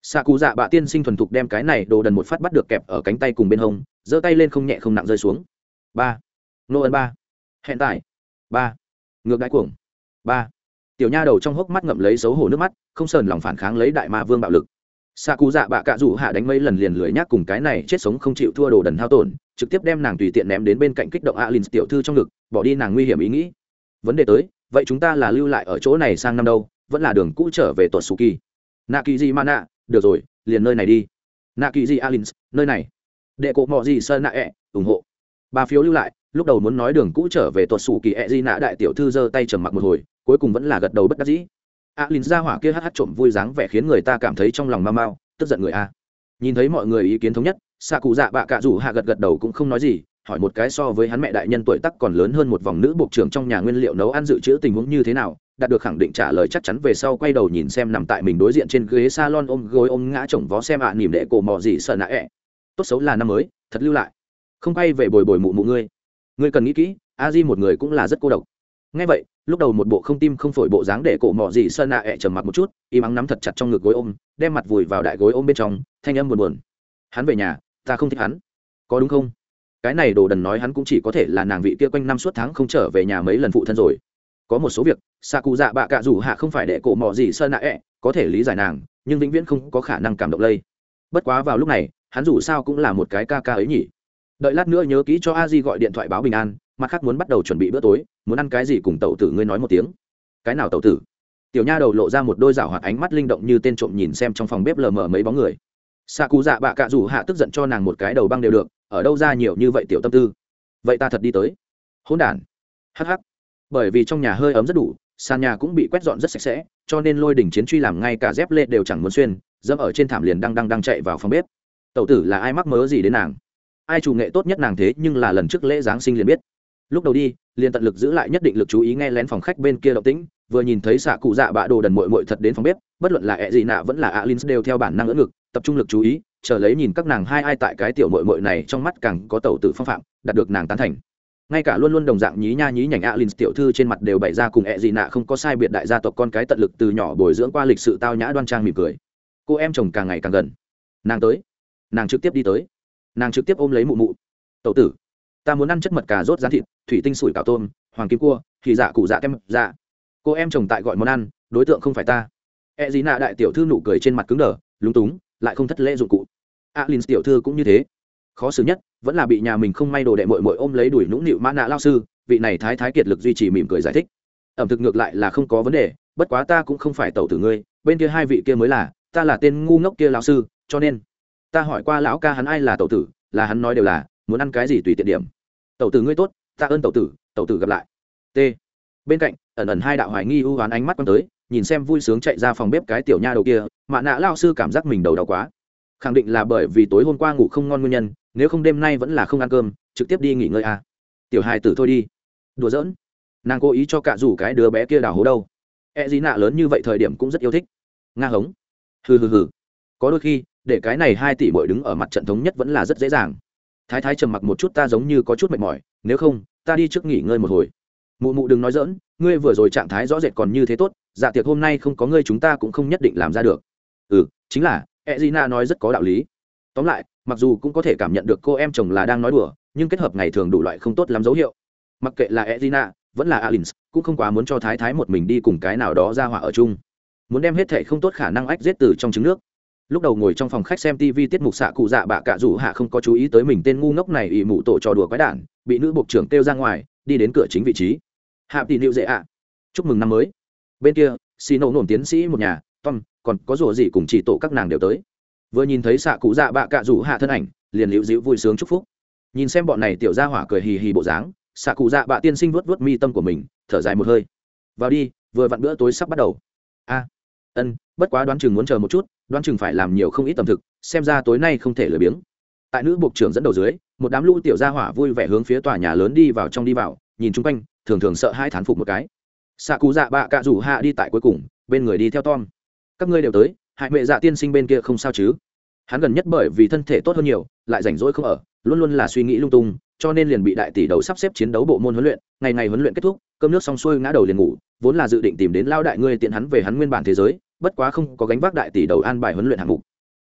xạ cụ dạ bạ tiên sinh thuần thục đem cái này đồ đần một phát bắt được kẹp ở cánh tay cùng bên hông, giơ tay lên không nhẹ không nặng rơi xuống. Ba, nô ấn ba, hẹn tải ba, ngược đại cuồng ba. Tiểu nha đầu trong hốc mắt ngậm lấy xấu hổ nước mắt, không sờn lòng phản kháng lấy đại ma vương bạo lực. Xạ cụ dạ bạ cạ rủ hạ đánh mấy lần liền lười nhác cùng cái này chết sống không chịu thua đồ đần hao tổn, trực tiếp đem nàng tùy tiện ném đến bên cạnh kích động Alin tiểu thư trong ngực, bỏ đi nàng nguy hiểm ý nghĩ. Vấn đề tới, vậy chúng ta là lưu lại ở chỗ này sang năm đâu, vẫn là đường cũ trở về tuột Suki. Nạ kỳ gì mà nạ, được rồi, liền nơi này đi. Nạ kỳ gì Alin, nơi này. Đệ cổ mọ gì sơn nạ ẹ, ủng hộ. Ba phiếu lưu lại, lúc đầu muốn nói đường cũ trở về tuột Suki ẹ gì nạ đại tiểu thư giơ tay trầm mặc một hồi, cuối cùng vẫn là gật đầu bất đắc dĩ. Alin ra hỏa kia hắt hắt trộm vui dáng vẻ khiến người ta cảm thấy trong lòng mau mau, tức giận người a. Nhìn thấy mọi người ý kiến thống nhất, xạ cụ dạ bạ cạ rủ hạ gật gật đầu cũng không nói gì, hỏi một cái so với hắn mẹ đại nhân tuổi tác còn lớn hơn một vòng nữ bộ trưởng trong nhà nguyên liệu nấu ăn dự trữ tình huống như thế nào, đạt được khẳng định trả lời chắc chắn về sau quay đầu nhìn xem nằm tại mình đối diện trên ghế salon ôm gối ôm ngã chồng vó xem ạ à, nỉm đệ cổ mò gì sợ nã ẹ. Tốt xấu là năm mới, thật lưu lại. Không quay về bồi bồi mụ mụ ngươi. Ngươi cần nghĩ kỹ, a di một người cũng là rất cô độc. Nghe vậy, lúc đầu một bộ không tim không phổi bộ dáng để cổ mò gì sơn nạ ẹ trầm mặc một chút, im ắng nắm thật chặt trong ngực gối ôm, đem mặt vùi vào đại gối ôm bên trong, thanh âm buồn buồn. Hắn về nhà, ta không thích hắn, có đúng không? Cái này đồ đần nói hắn cũng chỉ có thể là nàng vị kia quanh năm suốt tháng không trở về nhà mấy lần phụ thân rồi. Có một số việc, xạ cụ dạ bạ cạ rủ hạ không phải để cổ mò gì sơn nạ ẹ, có thể lý giải nàng, nhưng vĩnh viễn không có khả năng cảm động lây. Bất quá vào lúc này, hắn dù sao cũng là một cái ca ca ấy nhỉ. Đợi lát nữa nhớ kỹ cho a di gọi điện thoại báo bình an, mặt khác muốn bắt đầu chuẩn bị bữa tối, muốn ăn cái gì cùng tẩu tử ngươi nói một tiếng. Cái nào tẩu tử? Tiểu nha đầu lộ ra một đôi rảo hoạt ánh mắt linh động như tên trộm nhìn xem trong phòng bếp lờ mờ mấy bóng người. Xạ cụ dạ bạ cạ rủ hạ tức giận cho nàng một cái đầu băng đều được, ở đâu ra nhiều như vậy tiểu tâm tư. Vậy ta thật đi tới. Hỗn đản. Hắc hắc. Bởi vì trong nhà hơi ấm rất đủ, sàn nhà cũng bị quét dọn rất sạch sẽ, cho nên lôi đỉnh chiến truy làm ngay cả dép lê đều chẳng muốn xuyên, dẫm ở trên thảm liền đang đang đang chạy vào phòng bếp. Tẩu tử là ai mắc mớ gì đến nàng? Ai chủ nghệ tốt nhất nàng thế nhưng là lần trước lễ giáng sinh liền biết. Lúc đầu đi liền tận lực giữ lại nhất định lực chú ý nghe lén phòng khách bên kia động tĩnh, vừa nhìn thấy xạ cụ dạ bạ đồ đần muội muội thật đến phòng bếp, bất luận là ẹ gì nạ vẫn là Alin đều theo bản năng ngỡ ngực tập trung lực chú ý, chờ lấy nhìn các nàng hai ai tại cái tiểu muội muội này trong mắt càng có tẩu tử phong phạm, đạt được nàng tán thành. Ngay cả luôn luôn đồng dạng nhí nha nhí nhảnh Alin tiểu thư trên mặt đều bày ra cùng ẹ gì nạ không có sai biệt đại gia tộc con cái tận lực từ nhỏ bồi dưỡng qua lịch sự tao nhã đoan trang mỉm cười. Cô em chồng càng ngày càng gần, nàng tới, nàng trực tiếp đi tới, nàng trực tiếp ôm lấy mụ mụ. Tẩu tử, ta muốn ăn chất mật cà rốt rán thịt, thủy tinh sủi cảo tôm, hoàng kim cua, thì dạ cụ dạ kem dạ. Cô em chồng tại gọi món ăn, đối tượng không phải ta. E gì nạ đại tiểu thư nụ cười trên mặt cứng đờ, lúng túng, lại không thất lễ dụng cụ. Alin tiểu thư cũng như thế. Khó xử nhất vẫn là bị nhà mình không may đồ đệ muội muội ôm lấy đuổi nũng nịu mã nạ lao sư, vị này thái thái kiệt lực duy trì mỉm cười giải thích. Ẩm thực ngược lại là không có vấn đề, bất quá ta cũng không phải tẩu tử ngươi, bên kia hai vị kia mới là, ta là tên ngu ngốc kia lão sư, cho nên ta hỏi qua lão ca hắn ai là tẩu tử, là hắn nói đều là muốn ăn cái gì tùy tiện điểm. Tẩu tử ngươi tốt, ta ơn tẩu tử, tẩu tử gặp lại. T. Bên cạnh ẩn ẩn hai đạo hoài nghi ưu oán ánh mắt quan tới, nhìn xem vui sướng chạy ra phòng bếp cái tiểu nha đầu kia, mạ nạ lao sư cảm giác mình đầu đau quá, khẳng định là bởi vì tối hôm qua ngủ không ngon nguyên nhân, nếu không đêm nay vẫn là không ăn cơm, trực tiếp đi nghỉ ngơi à. Tiểu hài tử thôi đi, đùa giỡn, nàng cố ý cho cả rủ cái đứa bé kia đào hố đâu. E gì nạ lớn như vậy thời điểm cũng rất yêu thích nga hống. Hừ hừ hừ, có đôi khi để cái này hai tỷ bội đứng ở mặt trận thống nhất vẫn là rất dễ dàng. Thái thái trầm mặc một chút, ta giống như có chút mệt mỏi, nếu không ta đi trước nghỉ ngơi một hồi. Mụ mụ đừng nói dỡn, ngươi vừa rồi trạng thái rõ rệt còn như thế tốt, dạ tiệc hôm nay không có ngươi chúng ta cũng không nhất định làm ra được. Ừ, chính là Ezina nói rất có đạo lý. Tóm lại, mặc dù cũng có thể cảm nhận được cô em chồng là đang nói đùa, nhưng kết hợp ngày thường đủ loại không tốt lắm dấu hiệu. Mặc kệ là Ezina vẫn là Alin, cũng không quá muốn cho thái thái một mình đi cùng cái nào đó ra hỏa ở chung, muốn đem hết thảy không tốt khả năng ách giết từ trong trứng nước. Lúc đầu ngồi trong phòng khách xem tivi tiết mục xạ cụ dạ bạ cạ rủ hạ không có chú ý tới mình tên ngu ngốc này ỷ mụ tổ trò đùa quái đản, bị nữ bộ trưởng kêu ra ngoài, đi đến cửa chính vị trí. Hạ tỷ nịu dễ ạ, chúc mừng năm mới. Bên kia xì nổ nổm tiến sĩ một nhà Tom, còn có rủa gì cùng chỉ tổ các nàng đều tới. Vừa nhìn thấy xạ cụ dạ bạ cạ rủ hạ thân ảnh, liền liễu dĩu vui sướng chúc phúc. Nhìn xem bọn này tiểu gia hỏa cười hì hì bộ dáng, xạ cụ dạ bạ tiên sinh vuốt vuốt mi tâm của mình, thở dài một hơi. Vào đi, vừa vặn bữa tối sắp bắt đầu. A, ân, bất quá đoán chừng muốn chờ một chút, đoán chừng phải làm nhiều không ít tầm thực, xem ra tối nay không thể lười biếng. Tại nữ buộc trưởng dẫn đầu dưới, một đám lũ tiểu gia hỏa vui vẻ hướng phía tòa nhà lớn đi vào trong đi vào, nhìn chung quanh, thường thường sợ hai thán phục một cái. Xạ cụ dạ bạ cạ rủ hạ đi tại cuối cùng, bên người đi theo Tom. Các ngươi đều tới, hại mẹ dạ tiên sinh bên kia không sao chứ? Hắn gần nhất bởi vì thân thể tốt hơn nhiều, lại rảnh rỗi không ở, luôn luôn là suy nghĩ lung tung, cho nên liền bị đại tỷ đầu sắp xếp chiến đấu bộ môn huấn luyện, ngày ngày huấn luyện kết thúc, cơm nước xong xuôi ngã đầu liền ngủ, vốn là dự định tìm đến lao đại ngươi tiện hắn về hắn nguyên bản thế giới, bất quá không có gánh vác đại tỷ đầu an bài huấn luyện hạng mục,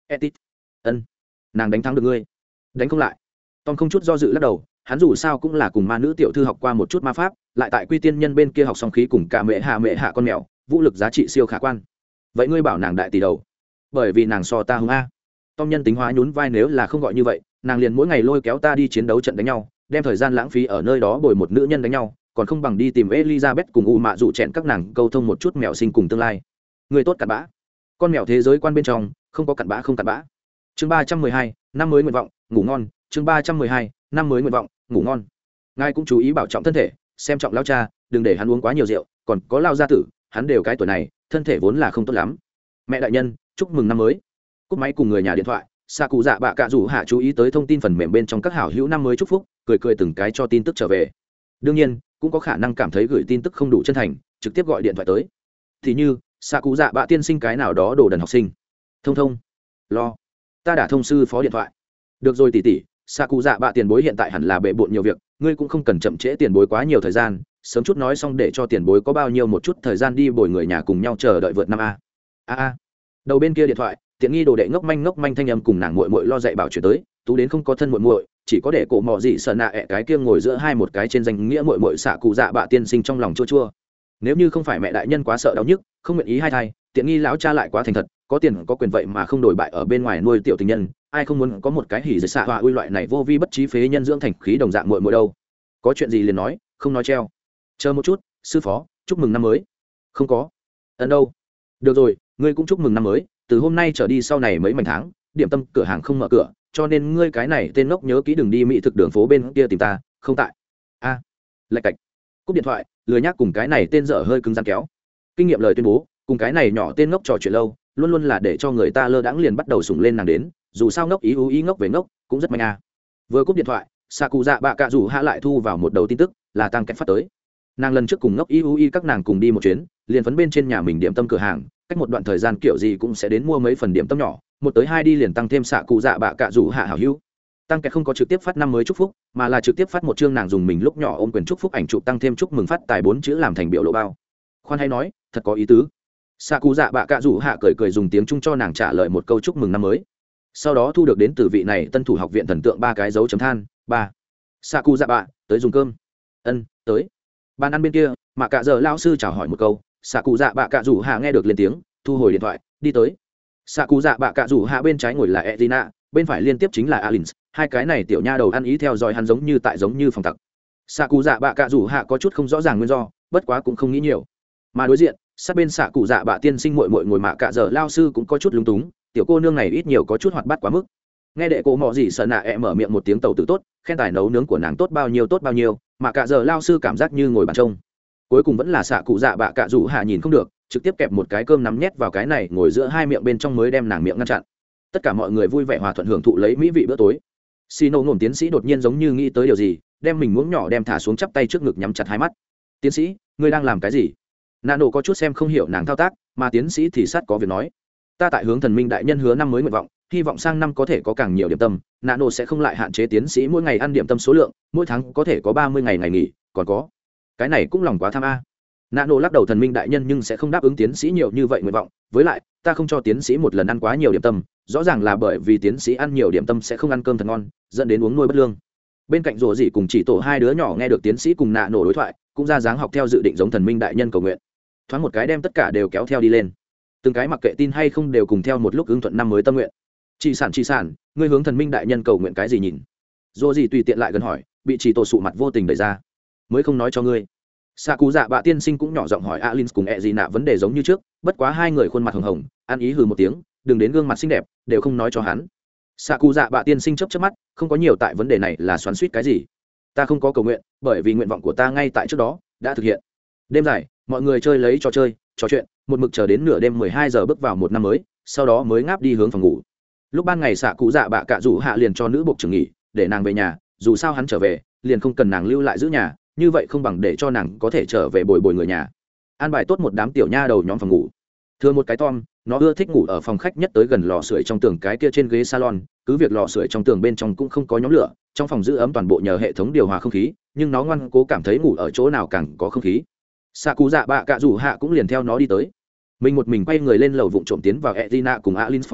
etit ân nàng đánh thắng được ngươi đánh không lại. Tom không chút do dự lắc đầu, hắn dù sao cũng là cùng ma nữ tiểu thư học qua một chút ma pháp, lại tại quy tiên nhân bên kia học song khí cùng cả mẹ hạ mẹ hạ con mèo, vũ lực giá trị siêu khả quan. Vậy ngươi bảo nàng đại tỷ đầu? Bởi vì nàng so ta hung a. Tom nhân tính hóa nhún vai, nếu là không gọi như vậy, nàng liền mỗi ngày lôi kéo ta đi chiến đấu trận đánh nhau, đem thời gian lãng phí ở nơi đó bồi một nữ nhân đánh nhau, còn không bằng đi tìm Elizabeth cùng u mạ dụ chẹn các nàng câu thông một chút mèo sinh cùng tương lai. Người tốt cặn bã. Con mèo thế giới quan bên trong, không có cặn bã không cặn bã. Chương ba trăm mười hai, năm mới nguyện vọng, ngủ ngon. Chương ba trăm mười hai, năm mới nguyện vọng, ngủ ngon. Ngài cũng chú ý bảo trọng thân thể, xem trọng lão cha, đừng để hắn uống quá nhiều rượu, còn có lao gia tử, hắn đều cái tuổi này, thân thể vốn là không tốt lắm. Mẹ đại nhân, chúc mừng năm mới. Cúp máy cùng người nhà điện thoại, xạ cụ dạ bạ cạ rủ hạ chú ý tới thông tin phần mềm bên trong các hảo hữu năm mới chúc phúc, cười cười từng cái cho tin tức trở về. Đương nhiên cũng có khả năng cảm thấy gửi tin tức không đủ chân thành, trực tiếp gọi điện thoại tới. Thì như xạ cụ dạ bạ tiên sinh cái nào đó đồ đần học sinh. Thông thông lo, ta đã thông sư phó điện thoại. Được rồi tỷ tỷ, xạ cụ dạ bạ tiền bối hiện tại hẳn là bệ bộn nhiều việc, ngươi cũng không cần chậm trễ tiền bối quá nhiều thời gian, sớm chút nói xong để cho tiền bối có bao nhiêu một chút thời gian đi bồi người nhà cùng nhau chờ đợi vượt năm a. A a. Đầu bên kia điện thoại, tiện nghi đồ đệ ngốc manh ngốc manh thanh âm cùng nàng muội muội lo dạy bảo chuyển tới, tú đến không có thân muội muội, chỉ có để cổ mọ gì sợ nạ ẹ cái kia ngồi giữa hai một cái trên danh nghĩa muội muội xạ cụ dạ bạ tiên sinh trong lòng chua chua. Nếu như không phải mẹ đại nhân quá sợ đau nhức, không nguyện ý hai thai, tiện nghi lão cha lại quá thành thật, có tiền có quyền vậy mà không đổi bại ở bên ngoài nuôi tiểu tình nhân, ai không muốn có một cái hỉ dệt xạ hòa uy loại này vô vi bất trí phế nhân dưỡng thành khí đồng dạng muội muội đâu. Có chuyện gì liền nói, không nói treo. Chờ một chút, sư phó, chúc mừng năm mới. Không có. Ấn đâu? Được rồi, ngươi cũng chúc mừng năm mới, từ hôm nay trở đi sau này mấy mảnh tháng, điểm tâm cửa hàng không mở cửa, cho nên ngươi cái này tên ngốc nhớ kỹ đừng đi mỹ thực đường phố bên kia tìm ta, không tại. A. À, lạch cạch. Cúp điện thoại, lười nhác cùng cái này tên dở hơi cứng rắn kéo. Kinh nghiệm lời tuyên bố, cùng cái này nhỏ tên ngốc trò chuyện lâu, luôn luôn là để cho người ta lơ đãng liền bắt đầu sủng lên nàng đến, dù sao ngốc ý ú ý ngốc về ngốc, cũng rất mạnh a. Vừa cúp điện thoại, xạ cụ dạ bạ cạ rủ hạ lại thu vào một đầu tin tức, là tăng kẹp phát tới. Nàng lần trước cùng ngốc ý ú ý các nàng cùng đi một chuyến, liền phấn bên trên nhà mình điểm tâm cửa hàng, cách một đoạn thời gian kiểu gì cũng sẽ đến mua mấy phần điểm tâm nhỏ, một tới hai đi liền tăng thêm xạ cụ dạ bạ cạ rủ hạ hảo hữu. Tăng kẹp không có trực tiếp phát năm mới chúc phúc, mà là trực tiếp phát một chương nàng dùng mình lúc nhỏ ôm quyền chúc phúc ảnh chụp tăng thêm chúc mừng phát tài bốn chữ làm thành biểu lộ bao. Khoan hay nói, thật có ý tứ. Xạ cụ dạ bạ cạ rủ hạ cười cười dùng tiếng Trung cho nàng trả lời một câu chúc mừng năm mới. Sau đó thu được đến từ vị này tân thủ học viện thần tượng ba cái dấu chấm than. Ba. Xạ cụ dạ bạ, tới dùng cơm. Ân, tới. Bàn ăn bên kia, mà cả giờ lão sư chào hỏi một câu, xạ cụ dạ bạ cạ rủ hạ nghe được lên tiếng, thu hồi điện thoại, đi tới. Xạ cụ dạ bạ cạ rủ hạ bên trái ngồi là Edina, bên phải liên tiếp chính là Alins, hai cái này tiểu nha đầu ăn ý theo dõi hắn giống như tại giống như phòng tặc. Xạ cụ dạ bạ cạ rủ hạ có chút không rõ ràng nguyên do, bất quá cũng không nghĩ nhiều. Mà đối diện, sát bên xạ cụ dạ bạ tiên sinh muội muội ngồi mạ cả giờ lao sư cũng có chút lúng túng, tiểu cô nương này ít nhiều có chút hoạt bát quá mức. Nghe đệ cô mọ gì sợ nạ ẹ mở miệng một tiếng tàu tử tốt, khen tài nấu nướng của nàng tốt bao nhiêu tốt bao nhiêu, mà cả giờ lao sư cảm giác như ngồi bàn trông. Cuối cùng vẫn là xạ cụ dạ bạ cạ rủ hạ nhìn không được, trực tiếp kẹp một cái cơm nắm nhét vào cái này ngồi giữa hai miệng bên trong mới đem nàng miệng ngăn chặn. Tất cả mọi người vui vẻ hòa thuận hưởng thụ lấy mỹ vị bữa tối. Xì nổ ngổm tiến sĩ đột nhiên giống như nghĩ tới điều gì, đem mình muỗng nhỏ đem thả xuống chắp tay trước ngực nhắm chặt hai mắt. Tiến sĩ, ngươi đang làm cái gì? Nano có chút xem không hiểu nàng thao tác, mà tiến sĩ thì sát có việc nói. Ta tại hướng thần minh đại nhân hứa năm mới nguyện vọng, hy vọng sang năm có thể có càng nhiều điểm tâm. Nano sẽ không lại hạn chế tiến sĩ mỗi ngày ăn điểm tâm số lượng, mỗi tháng có thể có ba mươi ngày ngày nghỉ, còn có. Cái này cũng lòng quá tham a. Nano lắc đầu, thần minh đại nhân nhưng sẽ không đáp ứng tiến sĩ nhiều như vậy nguyện vọng, với lại, ta không cho tiến sĩ một lần ăn quá nhiều điểm tâm, rõ ràng là bởi vì tiến sĩ ăn nhiều điểm tâm sẽ không ăn cơm thật ngon, dẫn đến uống nuôi bất lương. Bên cạnh rồ dị cùng chỉ tổ hai đứa nhỏ nghe được tiến sĩ cùng Nano đối thoại, cũng ra dáng học theo dự định giống thần minh đại nhân cầu nguyện. Thoáng một cái đem tất cả đều kéo theo đi lên, từng cái mặc kệ tin hay không đều cùng theo một lúc ứng thuận năm mới tâm nguyện. Chị sản chị sản, ngươi hướng thần minh đại nhân cầu nguyện cái gì nhìn? Rồ dị tùy tiện lại gần hỏi, bị chỉ tổ sụ mặt vô tình đẩy ra, mới không nói cho ngươi. Xạ cụ dạ bạ tiên sinh cũng nhỏ giọng hỏi Alin cùng ẹ gì nạ vấn đề giống như trước, bất quá hai người khuôn mặt hồng hồng, ăn ý hừ một tiếng, đừng đến gương mặt xinh đẹp đều không nói cho hắn. Xạ cụ dạ bạ tiên sinh chớp chớp mắt, không có nhiều tại vấn đề này là xoắn xuýt cái gì. Ta không có cầu nguyện, bởi vì nguyện vọng của ta ngay tại trước đó đã thực hiện. Đêm dài, mọi người chơi lấy trò chơi, trò chuyện, một mực chờ đến nửa đêm mười hai giờ bước vào một năm mới, sau đó mới ngáp đi hướng phòng ngủ. Lúc ban ngày xạ cụ dạ bạ cạ rủ hạ liền cho nữ buộc trưởng nghỉ, để nàng về nhà, dù sao hắn trở về, liền không cần nàng lưu lại giữ nhà, như vậy không bằng để cho nàng có thể trở về bồi bồi người nhà. An bài tốt một đám tiểu nha đầu nhóm phòng ngủ. Thừa một cái Tom, nó ưa thích ngủ ở phòng khách nhất tới gần lò sưởi trong tường cái kia trên ghế salon, cứ việc lò sưởi trong tường bên trong cũng không có nhóm lửa, trong phòng giữ ấm toàn bộ nhờ hệ thống điều hòa không khí, nhưng nó ngoan cố cảm thấy ngủ ở chỗ nào càng có không khí. Xạ cụ dạ bạ cạ rủ hạ cũng liền theo nó đi tới. Mình một mình quay người lên lầu vụng trộm tiến vào Edina cùng Alin phòng ngủ,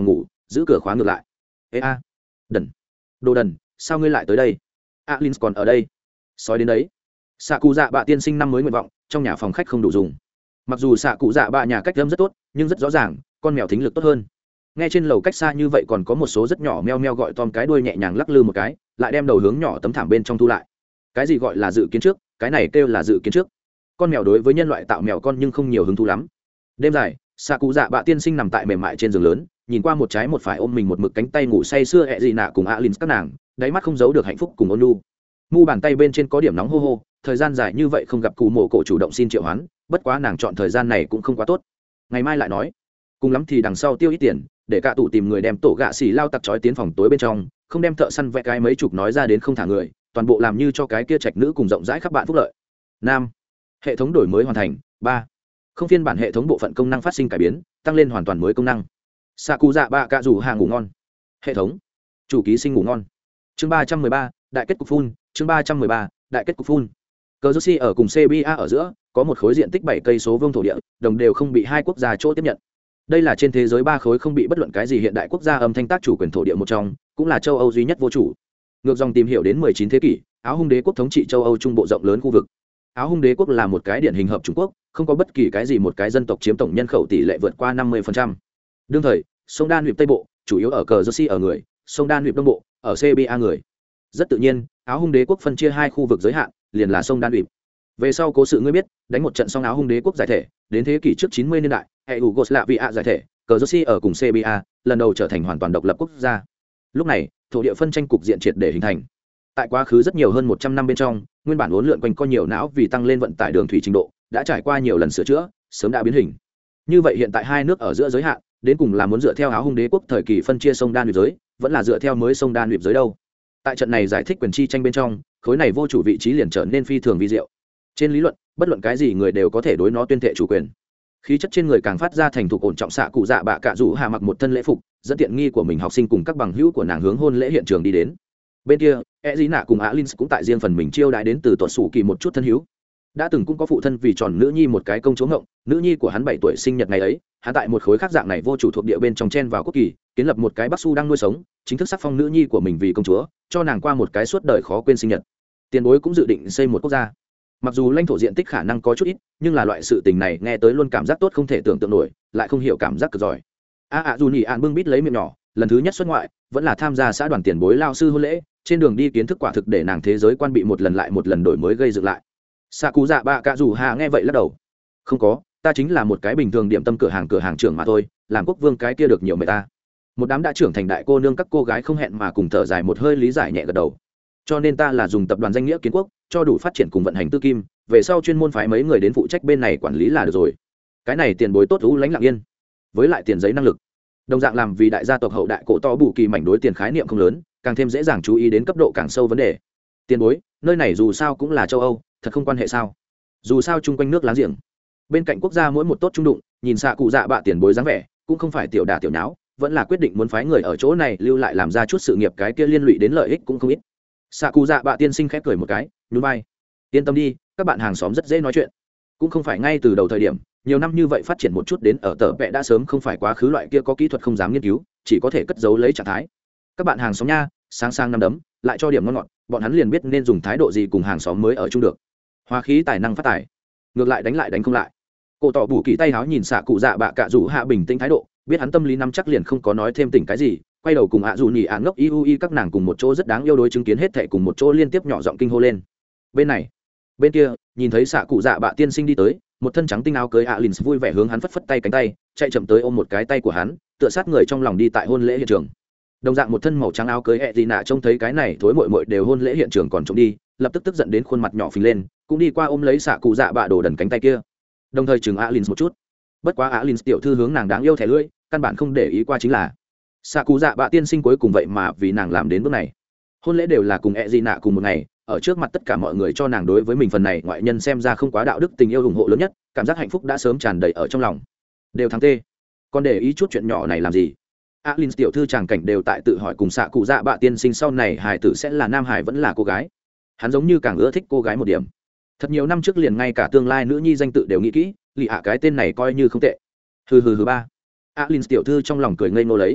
giữ cửa khóa ngược lại. Ê a, đần, đồ đần, sao ngươi lại tới đây? Alin còn ở đây. Sói đến đấy. Xạ cụ dạ bạ tiên sinh năm mới nguyện vọng, trong nhà phòng khách không đủ dùng. Mặc dù xạ cụ dạ bạ nhà cách âm rất tốt, nhưng rất rõ ràng, con mèo thính lực tốt hơn. Nghe trên lầu cách xa như vậy còn có một số rất nhỏ meo meo gọi Tom cái đuôi nhẹ nhàng lắc lư một cái, lại đem đầu hướng nhỏ tấm thảm bên trong thu lại. Cái gì gọi là dự kiến trước, cái này kêu là dự kiến trước. Con mèo đối với nhân loại tạo mèo con nhưng không nhiều hứng thú lắm. Đêm dài, xạ cụ dạ bạ tiên sinh nằm tại mềm mại trên giường lớn, nhìn qua một trái một phải ôm mình một mực cánh tay ngủ say sưa ẹ gì nạ cùng Alin các nàng, đáy mắt không giấu được hạnh phúc cùng ôn nhu. Mu bàn tay bên trên có điểm nóng hô hô, thời gian dài như vậy không gặp cụ mộ cổ chủ động xin triệu hoán, bất quá nàng chọn thời gian này cũng không quá tốt. Ngày mai lại nói, cùng lắm thì đằng sau tiêu ít tiền, để cả tụ tìm người đem tổ gạ xỉ lao tặc trói tiến phòng tối bên trong, không đem thợ săn vẽ cái mấy chục nói ra đến không thả người, toàn bộ làm như cho cái kia trạch nữ cùng rộng rãi các bạn phúc lợi. Nam, hệ thống đổi mới hoàn thành. Ba, không phiên bản hệ thống bộ phận công năng phát sinh cải biến, tăng lên hoàn toàn mới công năng. Xạ cụ dạ bạ cạ rủ hàng ngủ ngon. Hệ thống, chủ ký sinh ngủ ngon. Chương ba trăm mười ba, đại kết cục phun. Chương ba trăm mười ba, đại kết cục phun. Cờ Jersey ở cùng xê bê a ở giữa, có một khối diện tích bảy cây số vuông thổ địa, đồng đều không bị hai quốc gia chỗ tiếp nhận. Đây là trên thế giới ba khối không bị bất luận cái gì hiện đại quốc gia âm thanh tác chủ quyền thổ địa một trong, cũng là châu Âu duy nhất vô chủ. Ngược dòng tìm hiểu đến mười chín thế kỷ, Áo Hung Đế quốc thống trị châu Âu trung bộ rộng lớn khu vực. Áo Hung Đế quốc là một cái điển hình hợp Trung Quốc, không có bất kỳ cái gì một cái dân tộc chiếm tổng nhân khẩu tỷ lệ vượt qua năm mươi phần trăm. Đương thời, sông Đan Nguyệt Tây Bộ, chủ yếu ở Cờ Jersey ở người, sông Đan Nguyệt Đông Bộ, ở xê bê a người. Rất tự nhiên, Áo Hung Đế quốc phân chia hai khu vực giới hạn, liền là sông Đan Nguyệt. Về sau cố sự ngươi biết, đánh một trận xong Áo Hung Đế quốc giải thể, đến thế kỷ trước chín mươi niên đại, hệ Yugoslavia giải thể, Cờ Jersey ở cùng xê bê a, lần đầu trở thành hoàn toàn độc lập quốc gia. Lúc này, thổ địa phân tranh cục diện triệt để hình thành. Tại quá khứ rất nhiều hơn một trăm năm bên trong, nguyên bản uốn lượn quanh co nhiều não vì tăng lên vận tải đường thủy trình độ, đã trải qua nhiều lần sửa chữa, sớm đã biến hình. Như vậy hiện tại hai nước ở giữa giới hạn, đến cùng là muốn dựa theo Áo Hung Đế quốc thời kỳ phân chia sông Đan Nguyệt giới, vẫn là dựa theo mới sông Đan Nguyệt giới đâu? Tại trận này giải thích quyền chi tranh bên trong, khối này vô chủ vị trí liền trở nên phi thường vi diệu. Trên lý luận, bất luận cái gì người đều có thể đối nó tuyên thệ chủ quyền. Khí chất trên người càng phát ra thành thục ổn trọng xạ cụ dạ bạ cạ rủ hạ mặc một thân lễ phục, dẫn tiện nghi của mình học sinh cùng các bằng hữu của nàng hướng hôn lễ hiện trường đi đến. Bên kia, e dĩ nạ cùng Alin cũng tại riêng phần mình chiêu đãi đến từ tuột sủ kỳ một chút thân hữu. Đã từng cũng có phụ thân vì tròn nữ nhi một cái công chúa ngộng, nữ nhi của hắn bảy tuổi sinh nhật ngày ấy, hắn tại một khối khác dạng này vô chủ thuộc địa bên trong chen vào quốc kỳ, kiến lập một cái bắc su đang nuôi sống, chính thức sắc phong nữ nhi của mình vì công chúa, cho nàng qua một cái suốt đời khó quên sinh nhật. Tiền bối cũng dự định xây một quốc gia. Mặc dù lãnh thổ diện tích khả năng có chút ít, nhưng là loại sự tình này nghe tới luôn cảm giác tốt không thể tưởng tượng nổi, lại không hiểu cảm giác cực giỏi. A a dù nhỉ ạn bưng bít lấy miệng nhỏ, lần thứ nhất xuất ngoại, vẫn là tham gia xã đoàn tiền bối lao sư hôn lễ, trên đường đi kiến thức quả thực để nàng thế giới quan bị một lần lại một lần đổi mới gây dựng lại. Xạ cụ dạ bạ cạ rủ hạ nghe vậy lắc đầu. Không có, ta chính là một cái bình thường điểm tâm cửa hàng cửa hàng trưởng mà thôi, làm quốc vương cái kia được nhiều người ta. Một đám đã trưởng thành đại cô nương các cô gái không hẹn mà cùng thở dài một hơi lý giải nhẹ gật đầu. Cho nên ta là dùng tập đoàn danh nghĩa kiến quốc, cho đủ phát triển cùng vận hành tư kim, về sau chuyên môn phái mấy người đến phụ trách bên này quản lý là được rồi. Cái này tiền bối tốt ú lãnh lặng yên, với lại tiền giấy năng lực, đồng dạng làm vì đại gia tộc hậu đại cổ to bù kỳ mảnh đối tiền khái niệm không lớn, càng thêm dễ dàng chú ý đến cấp độ càng sâu vấn đề. Tiền bối, nơi này dù sao cũng là châu Âu, thật không quan hệ sao? Dù sao chung quanh nước láng giềng, bên cạnh quốc gia mỗi một tốt trung đụng, nhìn xạ cụ dạ bạ tiền bối dáng vẻ, cũng không phải tiểu đả tiểu nháo, vẫn là quyết định muốn phái người ở chỗ này lưu lại làm ra chút sự nghiệp cái kia liên lụy đến lợi ích cũng không ít. Xạ cụ dạ bạ tiên sinh khép cười một cái, nhún vai. Yên tâm đi, các bạn hàng xóm rất dễ nói chuyện, cũng không phải ngay từ đầu thời điểm, nhiều năm như vậy phát triển một chút đến ở tờ vẽ đã sớm không phải quá khứ loại kia có kỹ thuật không dám nghiên cứu, chỉ có thể cất giấu lấy trạng thái. Các bạn hàng xóm nha, sáng sang năm đấm, lại cho điểm ngon ngọt, bọn hắn liền biết nên dùng thái độ gì cùng hàng xóm mới ở chung được. Hoa khí tài năng phát tài, ngược lại đánh lại đánh không lại. Cổ tỏ bù kỳ tay háo nhìn xạ cụ dạ bạ cạ rủ hạ bình tĩnh thái độ, biết hắn tâm lý nắm chắc liền không có nói thêm tỉnh cái gì, quay đầu cùng ạ dù nhỉ ạ ngốc i u i các nàng cùng một chỗ rất đáng yêu đối chứng kiến hết thệ cùng một chỗ liên tiếp nhỏ giọng kinh hô lên. Bên này, bên kia, nhìn thấy xạ cụ dạ bạ tiên sinh đi tới, một thân trắng tinh áo cưới Alin vui vẻ hướng hắn phất phất tay cánh tay, chạy chậm tới ôm một cái tay của hắn, tựa sát người trong lòng đi tại hôn lễ hiện trường. Đồng dạng một thân màu trắng áo cưới Edina trông thấy cái này thối muội muội đều hôn lễ hiện trường còn trông đi, lập tức tức giận đến khuôn mặt nhỏ phình lên, cũng đi qua ôm lấy xạ cụ dạ bạ đổ đần cánh tay kia, đồng thời chừng Alin một chút. Bất quá Alin tiểu thư hướng nàng đáng yêu thẻ lưỡi, căn bản không để ý qua chính là xạ cụ dạ bạ tiên sinh cuối cùng vậy mà vì nàng làm đến bước này. Hôn lễ đều là cùng Edina cùng một ngày, ở trước mặt tất cả mọi người cho nàng đối với mình phần này ngoại nhân xem ra không quá đạo đức tình yêu ủng hộ lớn nhất, cảm giác hạnh phúc đã sớm tràn đầy ở trong lòng. Đều thắng tê, còn để ý chút chuyện nhỏ này làm gì? Alin tiểu thư chàng cảnh đều tại tự hỏi cùng xạ cụ dạ bạ tiên sinh sau này hài tử sẽ là nam hài vẫn là cô gái. Hắn giống như càng ưa thích cô gái một điểm. Thật nhiều năm trước liền ngay cả tương lai nữ nhi danh tự đều nghĩ kỹ, lì ạ cái tên này coi như không tệ. Hừ hừ hừ ba. Alin tiểu thư trong lòng cười ngây ngô lấy.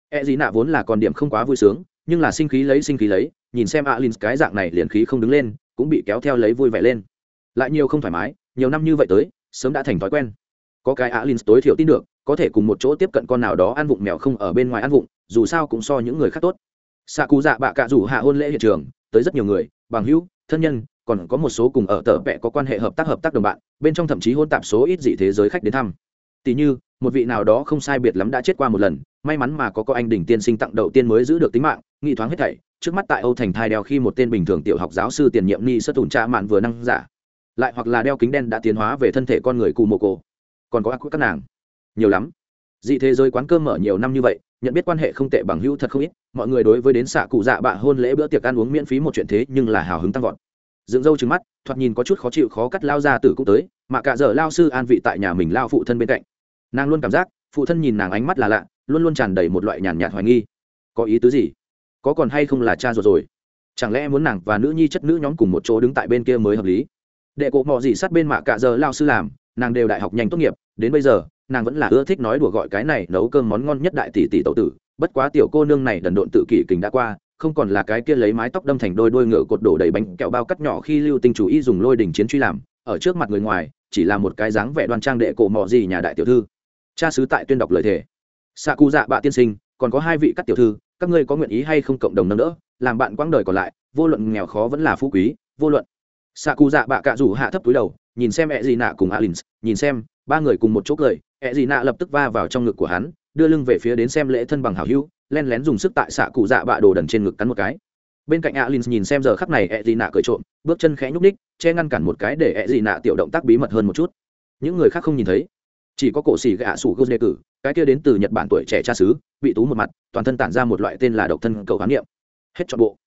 E gì nạ vốn là còn điểm không quá vui sướng, nhưng là sinh khí lấy sinh khí lấy, nhìn xem Alin cái dạng này liền khí không đứng lên, cũng bị kéo theo lấy vui vẻ lên. Lại nhiều không thoải mái, nhiều năm như vậy tới, sớm đã thành thói quen. Có cái Alin tối thiểu tin được, có thể cùng một chỗ tiếp cận con nào đó ăn vụng mèo không ở bên ngoài ăn vụng, dù sao cũng so những người khác tốt. Xạ Cụ Dạ bạ cả rủ hạ hôn lễ hiện trường, tới rất nhiều người, bằng hữu, thân nhân, còn có một số cùng ở tờ vẽ có quan hệ hợp tác hợp tác đồng bạn, bên trong thậm chí hôn tạp số ít dị thế giới khách đến thăm. Tỷ như, một vị nào đó không sai biệt lắm đã chết qua một lần, may mắn mà có có anh đỉnh tiên sinh tặng đầu tiên mới giữ được tính mạng, nghị thoáng hết thảy, trước mắt tại Âu Thành thai đeo khi một tên bình thường tiểu học giáo sư tiền nhiệm ni sơ tùn trạ mạn vừa năng giả. Lại hoặc là đeo kính đen đã tiến hóa về thân thể con người cù mồ cổ. Còn có các nàng, nhiều lắm. Dị thế giới quán cơm mở nhiều năm như vậy, nhận biết quan hệ không tệ bằng hữu thật không ít, mọi người đối với đến xạ cụ dạ bạ hôn lễ bữa tiệc ăn uống miễn phí một chuyện thế nhưng là hào hứng tăng vọt. Dựng râu trừng mắt, thoạt nhìn có chút khó chịu khó cắt lao ra tử cũng tới, mà cả giờ lao sư an vị tại nhà mình lao phụ thân bên cạnh. Nàng luôn cảm giác phụ thân nhìn nàng ánh mắt là lạ, luôn luôn tràn đầy một loại nhàn nhạt hoài nghi. Có ý tứ gì? Có còn hay không là cha ruột rồi? Chẳng lẽ muốn nàng và nữ nhi chất nữ nhóm cùng một chỗ đứng tại bên kia mới hợp lý? Đệ cổ mò gì sát bên mạ cả giờ lao sư làm, nàng đều đại học nhanh tốt nghiệp, đến bây giờ nàng vẫn là ưa thích nói đùa gọi cái này nấu cơm món ngon nhất đại tỷ tỷ tẩu tử. Bất quá tiểu cô nương này đần độn tự kỷ kình đã qua, không còn là cái kia lấy mái tóc đâm thành đôi đôi ngựa cột đổ đầy bánh kẹo bao cắt nhỏ khi lưu tinh chủ y dùng lôi đỉnh chiến truy làm, ở trước mặt người ngoài chỉ là một cái dáng vẻ đoan trang đệ cổ mò gì nhà đại tiểu thư. Cha xứ tại tuyên đọc lời thề. Xạ cụ dạ bạ tiên sinh, còn có hai vị các tiểu thư, các ngươi có nguyện ý hay không cộng đồng nâng đỡ làm bạn quãng đời còn lại, vô luận nghèo khó vẫn là phú quý, vô luận. Xạ cụ dạ bạ cạ rủ hạ thấp túi đầu, nhìn xem ẹ gì nạ cùng Alin, nhìn xem ba người cùng một chỗ cười, ẹ gì nạ lập tức va vào trong ngực của hắn, đưa lưng về phía đến xem lễ thân bằng hảo hữu, len lén dùng sức tại xạ cụ dạ bạ đồ đần trên ngực cắn một cái. Bên cạnh Alin nhìn xem giờ khắc này ẹ gì nạ cười trộm, bước chân khẽ nhúc ních, che ngăn cản một cái để ẹ gì nạ tiểu động tác bí mật hơn một chút. Những người khác không nhìn thấy, chỉ có cổ xỉ gạ sủ gô đề cử, cái kia đến từ Nhật Bản tuổi trẻ cha xứ, bị tú một mặt, toàn thân tản ra một loại tên là độc thân cầu khám nghiệm. Hết trọn bộ.